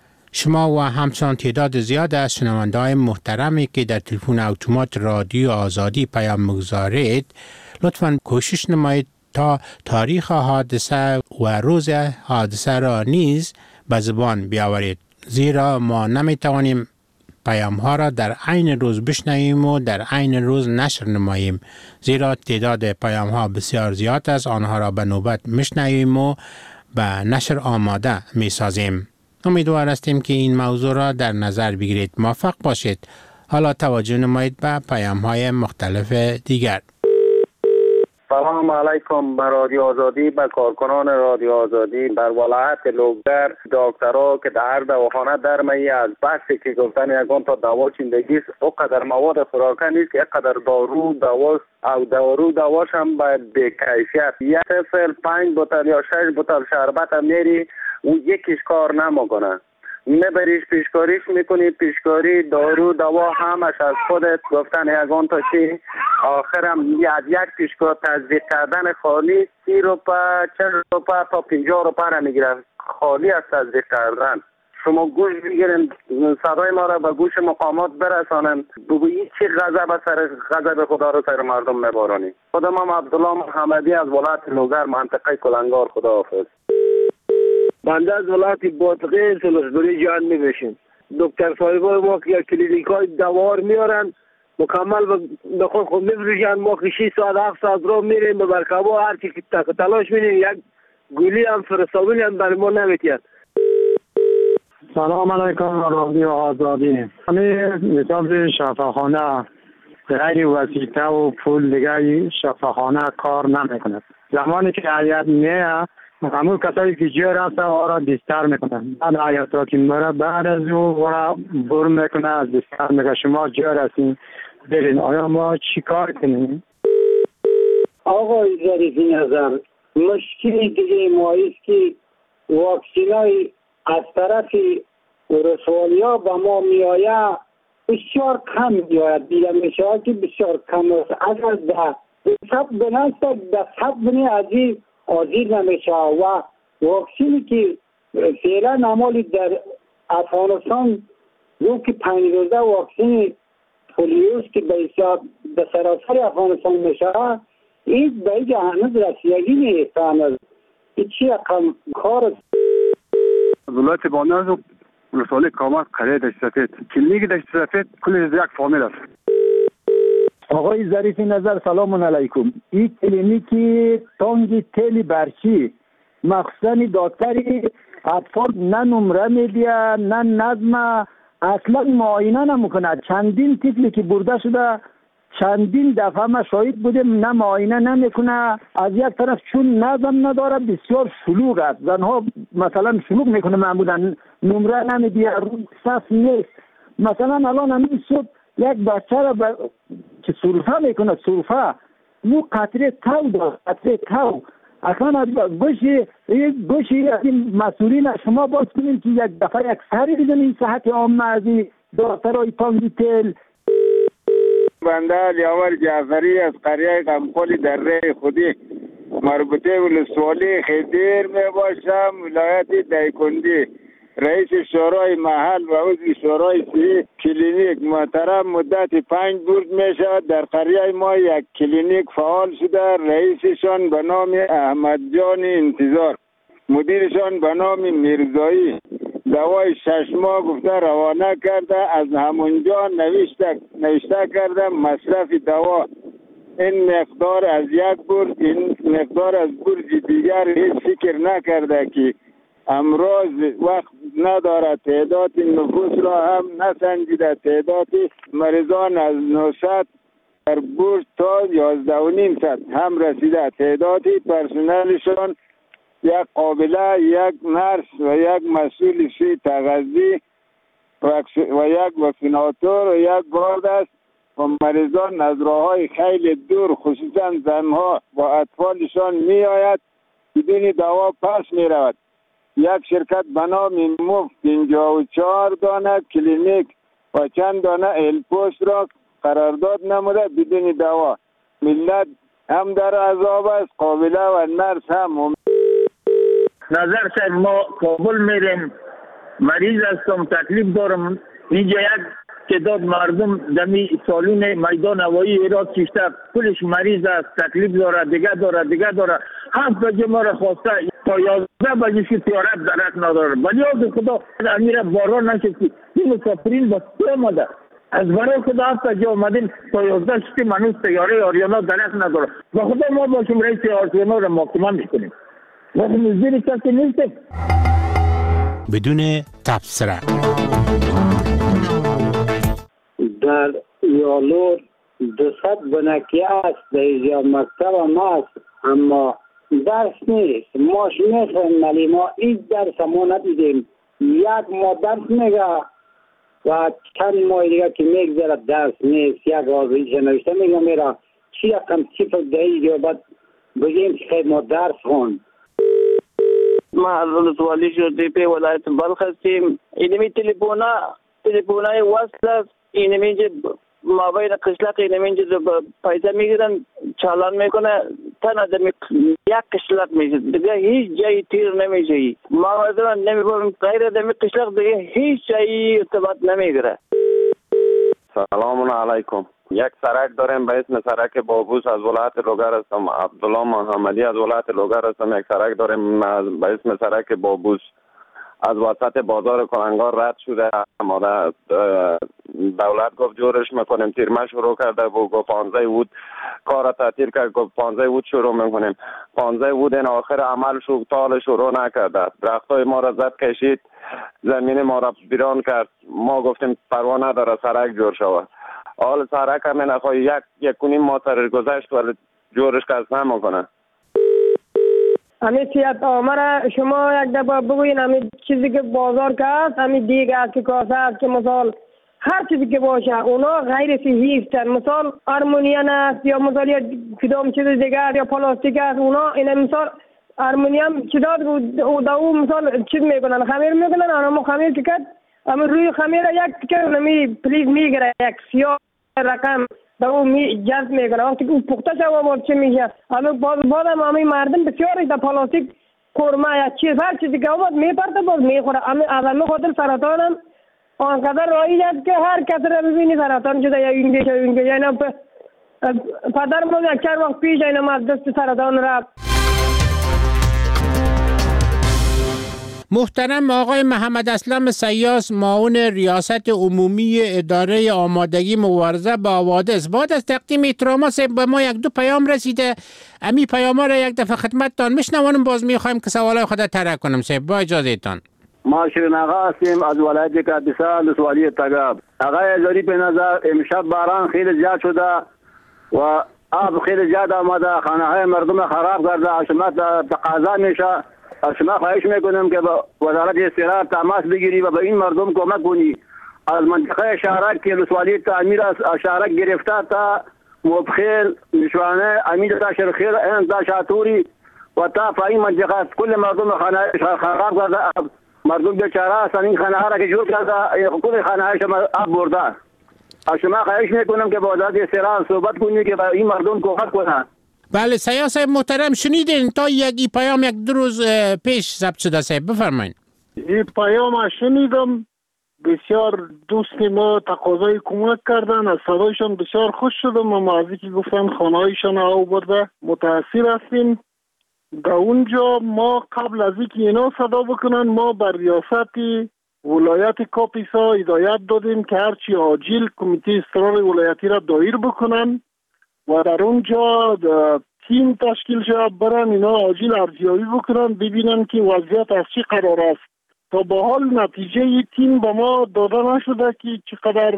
شما و همچنان تعداد زیاد از شنونده های محترمی که در تلفن اتومات رادیو آزادی پیام مگذارید، لطفاً کوشش نمایید تا تاریخ حادثه و روز حادثه را نیز به زبان بیاورید، زیرا ما نمی توانیم پیام ها را در عین روز بشنویم و در عین روز نشر نماییم، زیرا تعداد پیام ها بسیار زیاد است. آنها را به نوبت میشنویم و به نشر آماده می سازیم. امیدوار هستیم که این موضوع را در نظر بگیرید. موفق باشید. حالا توجه نمایید به پیام های مختلف دیگر. سلام علیکم به رادیو آزادی، به کارکنان رادیو آزادی. در ولایت لوگدر دکترها که در دواخانه در می از بحثی که گفتن یکان تا دوا چندگی است، او قدر مواد خوراکه نیست که قدر دارو دوا او دارو دواش هم باید به کیفیت. یک طفل پنج بوتل یا شش بوتل شربت هم میری و یکیش کار نمیکنه، میبریش پیشکاریش میکنی، پیشکاری دارو دوا همش از خودت گفتن یکان تا چی. آخرم از یک پیشکار تزریق کردن خالی سی روپا چل روپا تا پنجاه روپا را میگیره، خالی از تزریق کردن. شما گوش بگیرین، صدای ما را به گوش مقامات برسانن، بگویی چی غضب سر غضب خدا رو سر مردم میبارانی. خودم هم عبدالله محمدی از ولایت لوگر منطقه کلنگار. خداحافظ. بنده از ولایت باطقه سلسبری جان میبشیم. دکتر صاحبای ما که کلینیک های دوار میارن مکمل به خود خود میفروشن. ما که شش ساعت هفت ساعت رو میریم به مرکبا، هرچی که تلاش میدیم یک گولی هم فرستابیلی هم برای ما نمیتید. سلام علیکم رادیو آزادی. همین نظام شفاخانه غیر وسیله و پول دیگه شفاخانه کار نمیکنه. زمانی که عیاد میه همون کسایی که جور هستن آرا دیستر میکنن، بعد عیاد را که مره بعد از او ورا بر میکنه از دیستر میگه شما جور هستین برین. آیا ما چی کار کنیم؟ آقای ظریف نظر، مشکلی دیگه ما است که واکسینای از طرف ولسوالی ها به ما میآید بسیار کم میآید. دیده میشه که بسیار کم است. اگر ده سب بنست ده سب بنی از این آزیر نمیشه و واکسینی که فعلا نمالی در افغانستان رو که پنج روزه واکسین پولیوس که به حساب به سراسر افغانستان میشه، این به اینجا هنوز رسیدگی نیست. هنوز این چی رقم کار است؟ ولایت باناز و ولسوالی کامات قریه دشت سفید کلینیک دشت سفید کلش یک فامیل است. آقای ظریف نظر سلام علیکم. این کلینیکی تانگی تلی برچی مخصوصا دکتری اطفال نه نمره میدید نه نظم، اصلا معاینه نمیکنه. چندین طفلی که برده شده چندین دفعه ما شاهد بودیم نه معاینه نمیکنه. از یک طرف چون نظم نداره بسیار شلوغ است. زنها مثلا شلوغ میکنه معمولا نمره نمیدید، رو صف نیست. مثلا الان همین شد یک بچه را که سرفه میکنه سرفه مو قطره تو داره قطره تو اصلا باشی باشی از این مسئولین شما باز کنیم که یک دفعه یک سری بزنیم صحت عامه از دکترای تانگی تل. بنده لیاور جعفری از قریه غمخولی در ره خودی مربوطه ولسوالی خیدیر می باشم، ولایت دایکندی. رئیس شورای محل و عضو شورای صحی کلینیک محترم مدت پنج روز می شود در قریه ما یک کلینیک فعال شده. رئیسشان به نام احمد جان انتظار، مدیرشان به نام میرزایی دوای شش ماه گفته روانه کرده. از همونجا نوشته نوشته کرده مصرف دوا این مقدار از یک برج، این مقدار از برج دیگر هیچ فکر نکرده که امروز وقت ندارد. تعداد نفوس را هم نسنجیده. تعداد مریضان از نهصد در برج تا یازده و نیم صد هم رسیده. تعداد پرسنلشان یک قابله، یک نرس و یک مسئول سی تغذی و یک وکسیناتور و یک گارد است و مریضان از راه‌های خیلی دور خصوصا زنها و اطفالشان می آید بدون دوا پس می رود. یک شرکت به نام موف پنجاه و چهار دانه کلینیک و چند دانه الپوست را قرارداد نموده بدون دوا. ملت هم در عذاب است، قابله و نرس هم. نظر صاحب ما کابل میریم، مریض هستم، تکلیف دارم. اینجا یک تعداد مردم دمی سالون میدان هوایی ایراد کشته کلش مریض است، تکلیف داره، دیگه داره دیگه داره. هفت بجه ما را خواسته تا یازده بجه که تیارت درک نداره. ولی از خدا امیر باران نشستی این مسافرین با تو آمده از برای خدا هفت بجه آمدین تا یازده شتی منوز تیاره آریانا درک نداره. با خدا ما باشیم رئیس آریانا را محکمه میکنیم. وقتی مزدیر کسی نیستیم بدون تبصره. در یالور دوصد بنکی است در اینجا مکتب هم است اما درس نیست. ما شمیخیم ولی ما این درس ما ندیدیم. یک ما درس میگه و چند ماه دیگه که میگذره درس نیست. یک آزویش نوشته میگه میره چی یکم صفر دهی و بعد بگیم که ما درس خون. ما ولسوالی شدی په ولایت بلخ هستیم. اینمی تلفونا تلفونای وصل است. اینمی که مابین قشلاق اینمی که پیسه میگیرن چالان میکنه تنها در یک قشلاق میشه دیگه هیچ جایی تیر نمیشه. ما وزن نمیبرم غیر در قشلاق دیگه هیچ جایی ارتباط نمیگیره. سلام علیکم. یک سرک داریم به اسم سرک بابوس از ولایت لوگر هستم. عبدالله محمدی از ولایت لوگر هستم. یک سرک داریم به اسم سرک بابوس از وسط بازار کلنگار رد شده. ما دولت گفت جورش میکنیم، تیرمه شروع کرده و گفت پانزده وود کار تعطیل کرد، گفت پانزده وود شروع میکنیم. پانزده وود این آخر عمل شد، تال شروع نکرده. درختای ما را زد کشید، زمین ما را بیران کرد. ما گفتیم پروا نداره سرک جور شود. حال سرک هم نخواهی یک یک کنیم ما سر گذشت ولی جورش کس نمیکنه. همین سیاد آمره شما یک دفعه بگوین همین چیزی که بازار که هست همین دیگ است که کاسه است که مثال هر چیزی که باشه اونا غیر صحیح هستن. مثال آرمونیان است یا مثال یا کدام چیز دیگر یا پلاستیک است. اونا این مثال آرمونیان چیزات او دا او مثال چیز میکنن خمیر میکنن. اما خمیر که کرد همین روی خمیر یک که نمی پلیز میگره یک سیاه رقم دا او می جذب میکنه. وقتی او پخته شده و چه میشه همین باز باز هم همین مردم بسیاری دا پلاستیک کورما یا چیز هر چیزی که اومد میپرده باز میخوره. همین آدم خاطر سرطان هم آنقدر رایی است که هر کس را ببینی سرطان شده یا اینگه یا اینگه. یعنی پدر ما یک چند وقت پیش اینا ما دست سرطان رفت. محترم آقای محمد اسلم سیاس، معاون ریاست عمومی اداره آمادگی مبارزه با حوادث، بعد از تقدیم احترامات به ما یک دو پیام رسیده. امی پیام ها را یک دفعه خدمتتان میشنوانم، باز میخوایم که سوالای خود طرح کنم. صاحب با اجازه تان. ما شیرین آقا هستیم از ولایت کاپیسا ولسوالی تگاب. آقای ظریف نظر امشب باران خیلی زیاد شده و آب خیلی زیاد آمده، خانه های مردم خراب کرده. شما تقاضا میشه شما خواهش میکنم که با وزارت استقرار تماس بگیری و به این مردم کمک کنی. از منطقه شهرک که ولسوالی تعمیر است شهرک گرفته تا مبخل نشوانه امیر داشر خیر این داشاتوری و تا پای منطقه کل مردم خانه خراب کرده. مردم بیچاره هستن. این خانه ها را که جور کرده کل خانه هایش آب برده. از شما خواهش میکنم که با آزادی استقلال صحبت کنید که با این مردم کمک کنند. بله سیاه صاحب محترم شنیدین تا یک ای پیام یک دو روز پیش ثبت شده صاحب بفرمایین. این پیام شنیدم. بسیار دوست ما تقاضای کمک کردن. از صدایشان بسیار خوش شدم. ما از اینکه گفتن خانه هایشان آب برده متاثر هستیم. در اونجا ما قبل از اینکه اینا صدا بکنن ما بر ریاست ولایت کاپیسا هدایت دادیم که هرچی عاجل کمیته اصرار ولایتی را دایر بکنن و در اونجا تیم تشکیل شد برن اینا عاجل ارزیابی بکنن ببینن که وضعیت از چی قرار است. تا به حال نتیجه ای تیم به ما داده نشده که چقدر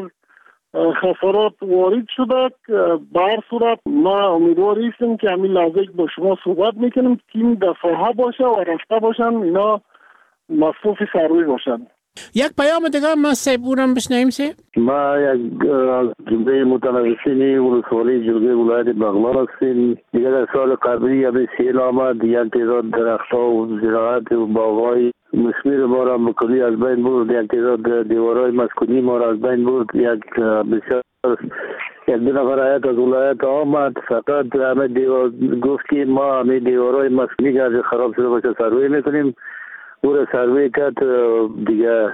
خسارات وارد شده. به هر صورت ما امیدوار هستیم که همین لحظه با شما صحبت میکنیم تیم در ساحه باشه و رفته باشن اینا مصروف سروی باشن. یک پیام دیگه ما صاحب اونم بشنویم صاحب. ما یک جمعه متنفسین ولسوالی جلگه ولایت بغلان هستیم. دیگه در سال قبلی همین سیل آمد یک تعداد درختها و زراعت و باغهای مسمیر ما را مکلی از بین برد. یک تعداد دیوارهای مسکونی ما را از بین برد. یک بسیار یک دو نفر آیت از ولایت آمد فقط همه دیوار گفت که ما همه دیوارهای مسکونی که از خراب شده باشه سروی میکنیم. او را سروی کرد دیگه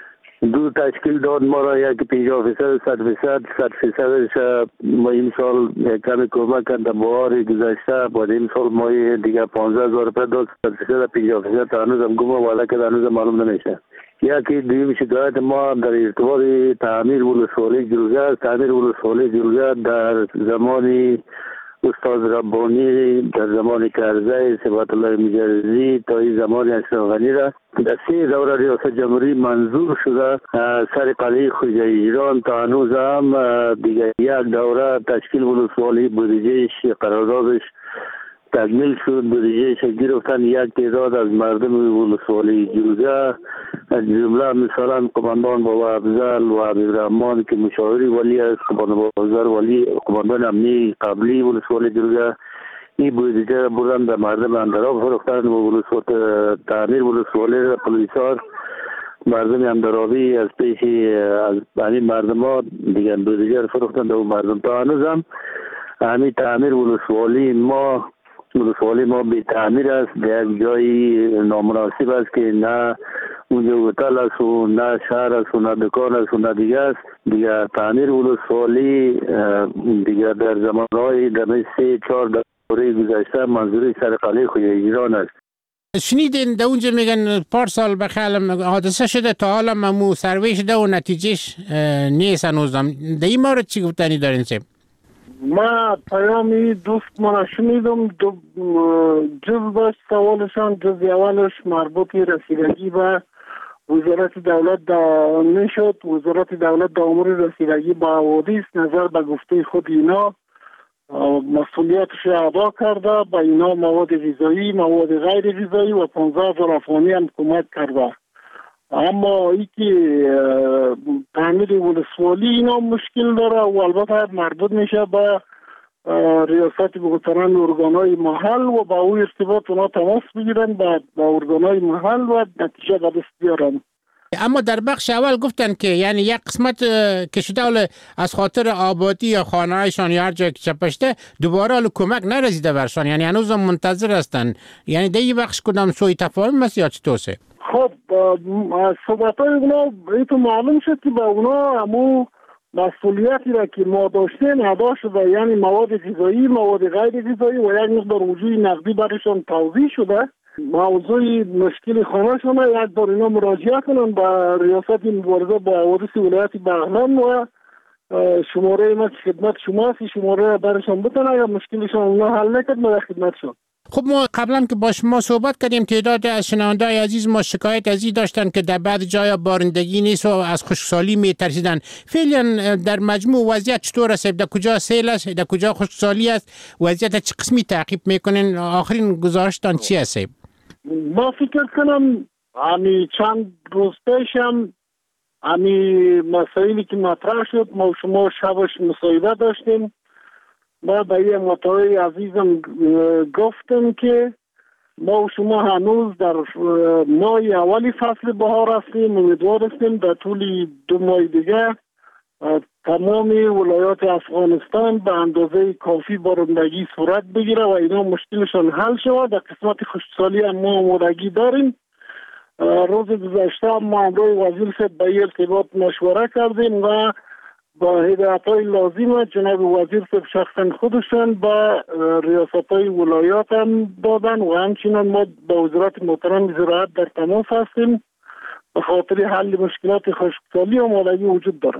دو تشکیل داد ما را یک پنجاه فیصد صد فیصد صد فیصدش ما این سال کمی کمک کرد در بهار گذشته. بعد این سال ما دیگه پانزده هزار روپیه داد صد فیصد پنجاه فیصد تا هنوز هم گم والا که هنوز معلوم نمیشه. یکی دویم شکایت ما در ارتباط تعمیر ولسوالی جلگه است. تعمیر ولسوالی جلگه در زمانی استاد ربانی در زمان کرزی صفت الله مجرزی تا این زمان اشرف غنی را در سه دوره ریاست جمهوری منظور شده. سر قلعه خوجه ایران تا هنوز هم دیگه یک دوره تشکیل ولسوالی بودجهش قراردادش تکمیل شد. بودجهش گرفتن یک تعداد از مردم ولسوالی جلگه جمله مثلا قماندان بابا افضل و عبدالرحمن که مشاوری ولی است، قماندان بابا ولی قماندان امنی قبلی ولسوالی جلگه این بودجه بردن به مردم اندراب فروختن و ولسوالی تعمیر ولسوالی را پلیسار مردم اندرابی از پیش از همین مردم ها دیگه بودجه را فروختن و مردم تا هنوز هم همین تعمیر ولسوالی ما ولسوالی ما بی تعمیر است. در یک جایی نامناسب است که نه اونجا هتل است و نه شهر است و نه دکان است و نه دیگه است. دیگه تعمیر ولسوالی دیگه در زمانهای در سه چهار دوره گذشته منظوری سر قلعه خوجه ایران است. شنیدین در اونجا میگن پارسال بخیال حادثه شده تا حالا ممو سروی شده و نتیجهش نیست هنوزم. در این مورد چی گفتنی دارین سیم؟ ما پیامی دوست ما شنیدم. جز باش سوالشان جز اولش مربوط رسیدگی به وزارت دولت دا نشد. وزارت دولت دا امور رسیدگی با حوادث نظر به گفته خود اینا مسئولیتش ادا کرده. با اینا مواد غذایی مواد غیر غذایی و پانزده هزار افغانی هم کمک کرده. اما ای که تعمیر ولسوالی اینا مشکل داره و البته مربوط میشه به ریاست بگذارن ارگانهای محل و با او ارتباط اونا تماس بگیرن با ارگانهای محل و نتیجه به دست بیارن. اما در بخش اول گفتن که یعنی یک قسمت که شده از خاطر آبادی یا خانه‌هایشان یا هر جای که چپشته دوباره کمک نرسیده برشان، یعنی هنوز منتظر هستن. یعنی در این بخش کدام سوی تفاهم است یا چطور است؟ خب صحبت های اونا ایتو معلوم شد که با اونا همو مسئولیتی را که ما داشتیم ادا شده، یعنی مواد غذایی مواد غیر غذایی و یک مقدار وجوه نقدی برشان توضیح شده. موضوع مشکل خانه شما یک بار اینا مراجعه کنن با ریاست مبارزه با حوادث ولایت بغلان و شماره ما خدمت شما هستی شماره برشان بتنه یا مشکلشان اونا حل نکرد ما خدمت شد. خب ما قبلا که با شما صحبت کردیم تعداد از شنونده‌های عزیز ما شکایت از این داشتن که در بعض جاها بارندگی نیست و از خشکسالی میترسیدن. فعلا در مجموع وضعیت چطور است؟ در کجا سیل است؟ در کجا خشکسالی است؟ وضعیت چه قسمی تعقیب میکنین؟ آخرین گزارشتان چی است؟ ما فکر کنم همی چند روز پیشم همی مسائلی که مطرح شد ما شما شبش مصاحبه داشتیم. ما به یه متوی عزیزم گفتم که ما و شما هنوز در ماه اولی فصل بهار هستیم. امیدوار هستیم در طول دو ماه دیگه تمام ولایات افغانستان به اندازه کافی بارندگی صورت بگیره و اینا مشکلشان حل شود. در قسمت خشکسالی هم ما آمادگی داریم. روز گذشته ما امروی وزیر صاحب به ارتباط مشوره کردیم و با هدایت‌های لازم جناب وزیر صاحب شخصا خودشان با ریاست‌های ولایات هم دادن و همچنان ما با وزارت محترم زراعت در تماس هستیم به خاطر حل مشکلات خشکسالی آمادگی وجود داره.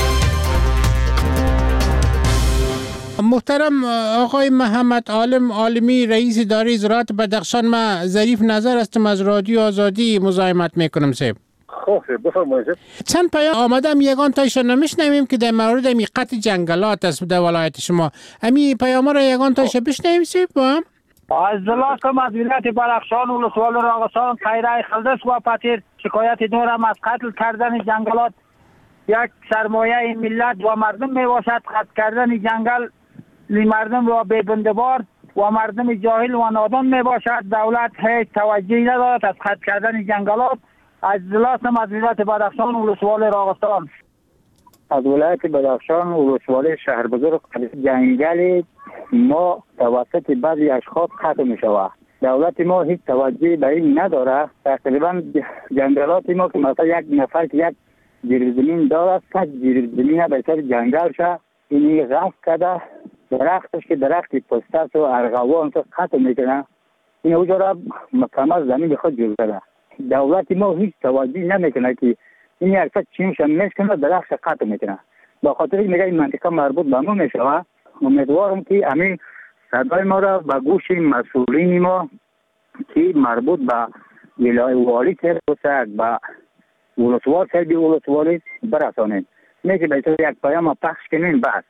محترم آقای محمد عالم عالمی رئیس اداره زراعت بدخشان، ما ظریف نظر هستم از رادیو آزادی مزاحمت میکنم صاحب. خب بفرمایید. چند پیام آمدم یگان تایشان نمیشنویم که در مورد امی قطع جنگلات است در ولایت شما. امی پیام را یگان تایش بشنویم صاحب با هم. از ضلع از ولایت بدخشان ولسوال راغستان خیره خلدس و پتیر شکایت دارم از قتل کردن جنگلات. یک سرمایه ملت و مردم می باشد. قطع کردن جنگل مردم را به بندبار و مردم جاهل و نادان می باشد. دولت هیچ توجهی ندارد از قطع کردن جنگلات. از ضلع از ولایت بدخشان ولسوال راغستان. از ولایت بدخشان ولسوال شهر بزرگ جنگل ما توسط بعضی اشخاص قطع می شود. دولت ما هیچ توجهی به این نداره. تقریبا جنگلات ما که مثلا یک نفر که یک جریب زمین دارد صد جریب زمین به سر جنگل شه اینی غصب کرده درختش که درخت پستاس و ارغوان تو قطع میکنه. این اوجا را مکمل زمین خود جور کرده. دولت ما هیچ توجهی نمیکنه که این یک چینش میشکنه درخت قطع میکنه. با خاطر میگه این منطقه مربوط به ما میشوه. امیدوارم که همین صدای ما را به گوش مسئولین ما که مربوط به ولایت والی باشه به ولسوال سلبی ولسوالی برسانید. میگه بهتر یک پیام پخش کنین بس.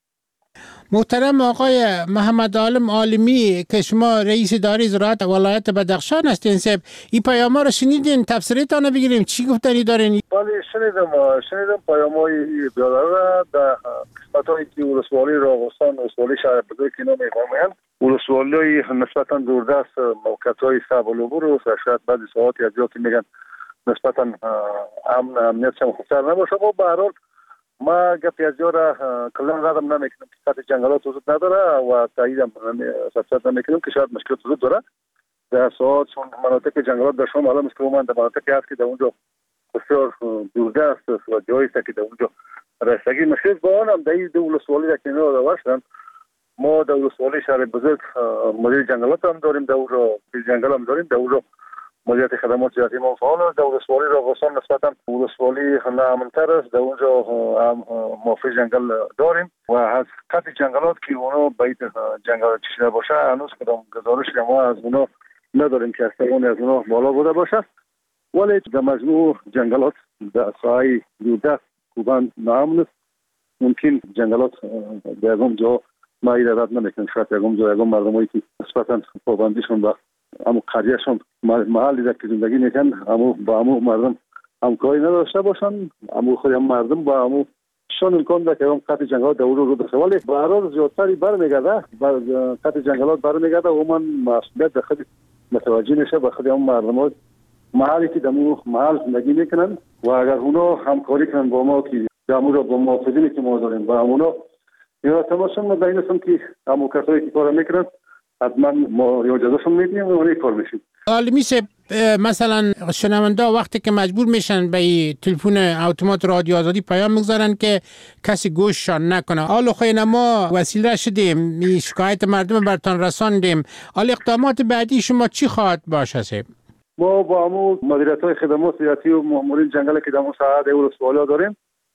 محترم آقای محمد عالم عالمی که شما رئیس اداره زراعت ولایت بدخشان هستین صاحب، این پیام‌ها رو شنیدین؟ تفسیرتان رو بگیریم چی گفتنی دارین؟ بله شنیدم شنیدم پیام‌های بیادر را در قسمت‌هایی که ولسوالی راغستان ولسوالی شهر بزرگ اینا می‌فرمایند. ولسوالی نسبتاً دوردست موقعیت‌های صعب العبور و شاید بعضی ساعاتی از جاتی میگن نسبتاً امن امنیت هم خوبتر نباشه. و به هر حال ما گپی از جا کلا قدم نمیکنم که قطع جنگلات وجود نداره و تایید هم صفت نمیکنم که شاید مشکلات وجود داره در ساعت چون مناطق جنگلات در شما معلوم است که من در مناطقی هست که در اونجا بسیار دوردست و جایی است که در اونجا رسیدگی مشکل با آن هم در این ولسوالی در کنار داور شدن. ما در ولسوالی شهر بزرگ مدیر جنگلات هم داریم، در اونجا جنگل هم داریم، در اونجا مدیریت خدمات زراعتی ما فعال است. در ولسوالی راغستان نسبتا ولسوالی ناامن‌تر است، در اونجا هم موافق جنگل داریم و از قطع جنگلات که اونا باید جنگل چیده باشه هنوز کدام گزارش ما از اونا نداریم که استقامت از اونا بالا بوده باشه. ولی در مجموع جنگلات در ساحه دوردست کوبان ناامن است. ممکن جنگلات در یکم جا ما ایراد نمیکنیم، شاید یکم جا یکم مردمایی که نسبتا پابندیشون با امو قریهشون محلی در که زندگی میکن امو با امو مردم همکاری نداشته باشن، امو خود هم مردم با امو شان امکان ده که هم قطع جنگلات در رو رو داشته. ولی به هر حال زیادتری برمیگرده قطع جنگلات برمیگرده و من مسئولیت به خود متوجه نشه به خود هم مردم محلی که در امو محل زندگی میکنن و اگر اونا همکاری کنن با ما که در امو را با موافقینی که ما داریم با اونا یا تماشا ما بین هستم که امو کسایی که کار میکنن حتما ما اجازهشون میدیم و اونی کار میشیم. عالمی صاحب مثلا شنونده وقتی که مجبور میشن به تلفن اتومات رادیو آزادی پیام میگذارن که کسی گوششان نکنه. حالا خیلی ما وسیله شدیم شکایت مردم برتان رساندیم. حالا اقدامات بعدی شما چی خواهد باشه صاحب؟ ما با همون مدیریت های خدمات زراعتی و مامورین جنگل که در اون ساحه ولسوالی داریم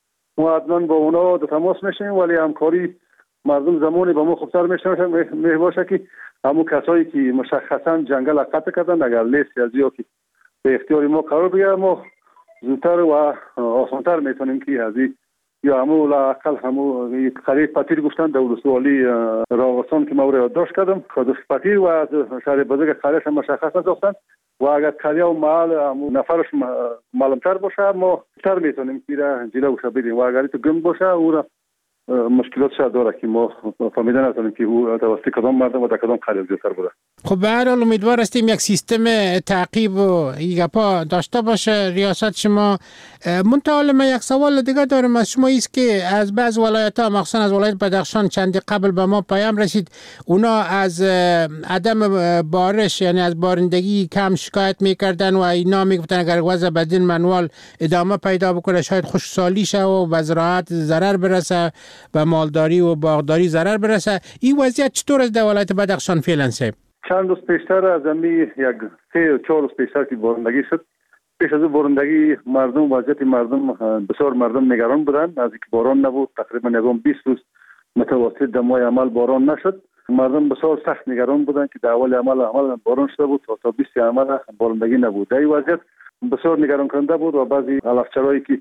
ما حتما با اونا در تماس میشیم ولی همکاری مردم زمانی با ما خوبتر میشه می باشه که همون کسایی که مشخصا جنگل قطع کردن اگر لیست از یا که به اختیار ما قرار بگیره ما زودتر و آسانتر میتونیم که از یا همون لااقل همون قریب پتیر گفتن در ولسوالی راغستان که ما رو یادداشت کردم خودش پتیر و از شهر بزرگ قریش هم مشخص نساختن و اگر قریه و محل نفرش معلومتر باشه ما تر میتونیم که جلوش بدیم و اگر تو گم باشه او را مشکلاتش داره که ما فهمیده نتونیم که او توسط کدام مردم و در کدام قریه زیادتر بوده. خب به هر حال امیدوار هستیم یک سیستم تعقیب و ایگا پا داشته باشه ریاست شما. منتها من یک سوال دیگه دارم از شما است که از بعض ولایت ها مخصوصا از ولایت بدخشان چند قبل به ما پیام رسید اونا از عدم بارش یعنی از بارندگی کم شکایت میکردن و اینا میگفتن اگر وضع بدین منوال ادامه پیدا بکنه شاید خشکسالی شه و به زراعت ضرر برسه به مالداری و باغداری ضرر برسه. این وضعیت چطور است در ولایت بدخشان فعلا صاحب؟ چند روز پیشتر از امی یک سه چهار روز پیشتر که بارندگی شد، پیش از بارندگی مردم وضعیت مردم بسیار مردم نگران بودند از اینکه باران نبود. تقریبا یکم بیست روز متواصل در ماه عمل باران نشد. مردم بسیار سخت نگران بودند که در اول عمل عمل باران شده بود تا بیست عمل بارندگی نبود. در این وضعیت بسیار نگران کننده بود و بعضی علفچرایی که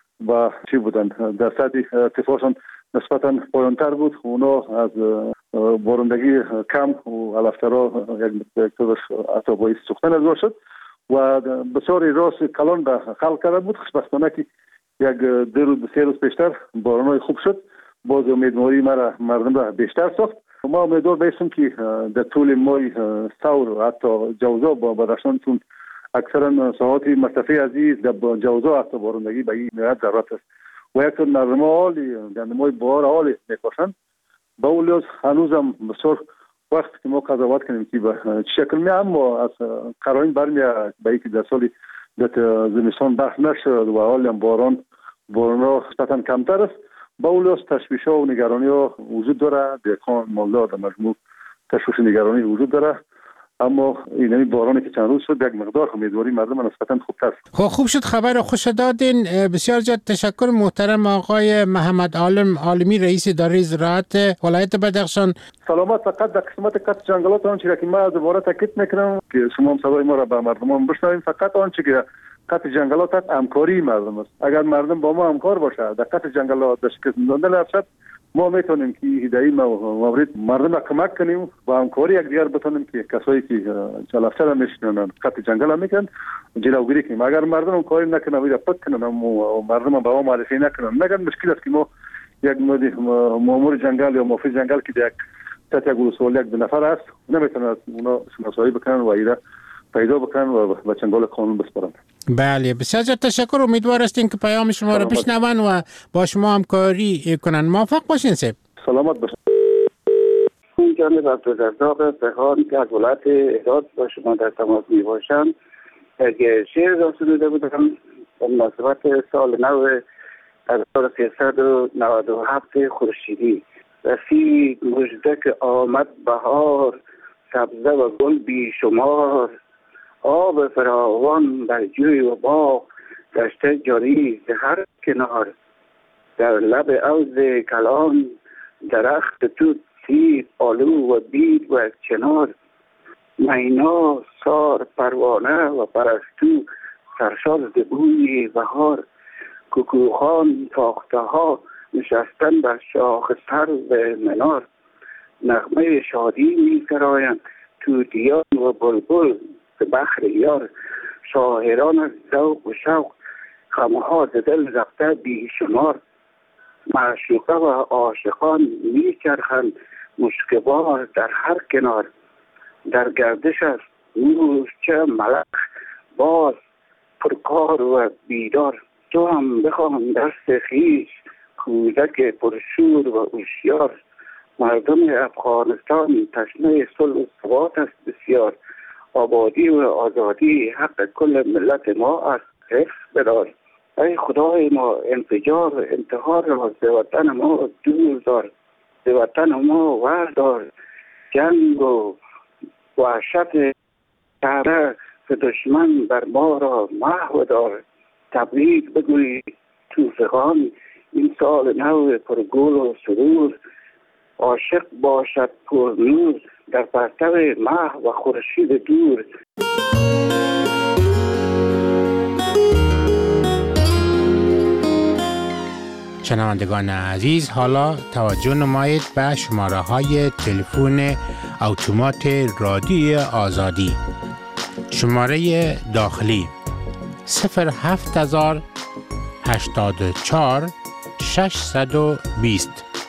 با چی بودند در سطح ارتفاعشان نسبتاً پایان‌تر بود اونا از بارندگی کم و علفچرا یک مقدار حتی باعث سوختن از شد و بسیار راس کلان به خلق کرده بود. خوشبختانه که یک دو روز سه روز پیشتر باران‌های خوب شد، باز امیدواری مرا مردم را بیشتر ساخت. ما امیدوار باشیم که در طول ماه ثور حتی جوزا با بدخشان چون اکثرا ساعات مرتفع عزیز در جوزا حتی بارندگی به این نهایت ضرورت است و یک نرمه عالی در نمای بهار عالی میکشند. با اون هنوزم بسیار وقت که ما قضاوت کنیم که به چه شکل می اما از قرائن برمیاد به اینکه در سال در زمستان بحث نشد و حالی هم باران باران را نسبتاً کمتر است. با اون تشویش ها و نگرانی ها وجود داره. دهقان مالدار در مجموع تشویش و نگرانی وجود داره، اما این بارانی که چند روز شد یک مقدار امیدواری مردم نسبتاً خوبتر. خب خوب شد خبر خوش دادین. بسیار زیاد تشکر محترم آقای محمد عالم عالمی رئیس اداره زراعت ولایت بدخشان. سلامت. فقط در قسمت قطع جنگلات آنچه که ما دوباره تاکید میکنم که شما هم صدای ما را به مردمان بشنوید، فقط آنچه که قطع جنگلات همکاری مردم است. اگر مردم با ما همکار باشه در قطع جنگلات داشته دادن نفسد ما میتونیم که هدایی مورد مردم را کمک کنیم و همکاری یک دیگر بتونیم که کسایی که چلافچل میشنن قطع جنگل میکنن جلوگیری کنیم. اگر مردم همکاری نکنن و پک کنن و مردم با ما معرفی نکنن مگر مشکل است که ما یک مامور جنگل یا مافی جنگل که یک سطح گلوسوال یک دو نفر است نمیتونن اونا شناسایی بکنن و ایره پیدا بکنن و به چنگال قانون بسپارن. بله بسیار زیاد تشکر. امیدوار هستیم که پیام شما را بشنون و با شما همکاری کنن. موفق باشین صاحب. سلامت باشین. جانب عبدالرزاق بهان که از ولایت احداد با شما در تماس می باشم. یک شعر را سروده بودم به مناسبت سال نو هزار و سیصد و نود و هفت خورشیدی. رسید مژده که آمد بهار، سبزه و گل بی شمار، آب فراوان در جوی و باغ، گشته جاری ز هر کنار. در لب عوض کلان درخت توت سیر آلو و بید و چنار. مینا سار پروانه و پرستو سرشار ز بوی بهار. کوکوخان تاخته ها نشستن بر شاخ سرو منار. نغمه شادی می سرایند طوطیان و بلبل ز بحر یار. شاعران از ذوق و شوق خمها ز دل رفته بی شمار. معشوقه و عاشقان می چرخند مشکبار در هر کنار. در گردش است مورچه ملک باز پرکار و بیدار. تو هم بخوان درس خویش کودک پرشور و هوشیار. مردم افغانستان تشنه صلح و ثبات است بسیار. آبادی و آزادی حق کل ملت ما است، حفظ بدار. ای خدای ما انفجار و انتحار را ز وطن ما دور دار. ز وطن ما وردار. جنگ و وحشت تره ز دشمن بر ما را محو دار. تبریک بگوی توفقان این سال نو پرگل و سرور. عاشق باشد پر نور در پرتو مه و خورشید دور. شنوندگان عزیز حالا توجه نمایید به شماره های تلفن اتومات رادیوی آزادی. شماره داخلی صفر هفت هزار هشتاد و چهار ششصد و بیست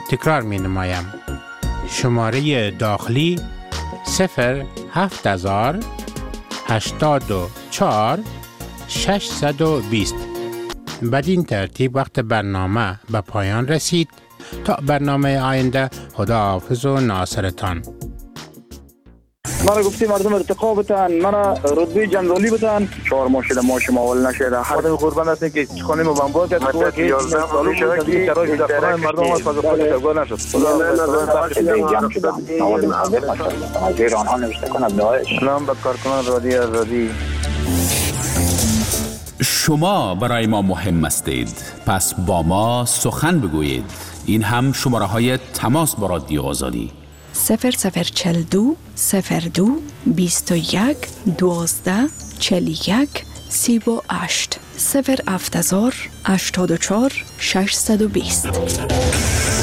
تکرار می نمایم. شماره داخلی صفر هفت هزار هشتاد و چهار ششصد و بیست. بدین ترتیب وقت برنامه به پایان رسید. تا برنامه آینده، خداحافظ و ناصرتان. مرا گفتی مردم ارتقا بتن، مرا رتبه جنرالی بتن. چهار ماشین ما شما اول نشده. هر قربان هستیم که خانه ما بمبار کرد. تو که یازده سال شده که شرایط در خانه مردم از فاز خود تگاه نشد. از ایران ها نوشته کنم داعش. سلام به کارکنان رادیو آزادی. شما برای ما مهم هستید، پس با ما سخن بگویید. این هم شماره های تماس با رادیو آزادی: صفر صفر چل دو صفر دو بیست و یک دوازده چل یک سی و هشت صفر هفت هزار هشتاد و چهار ششصد و بیست.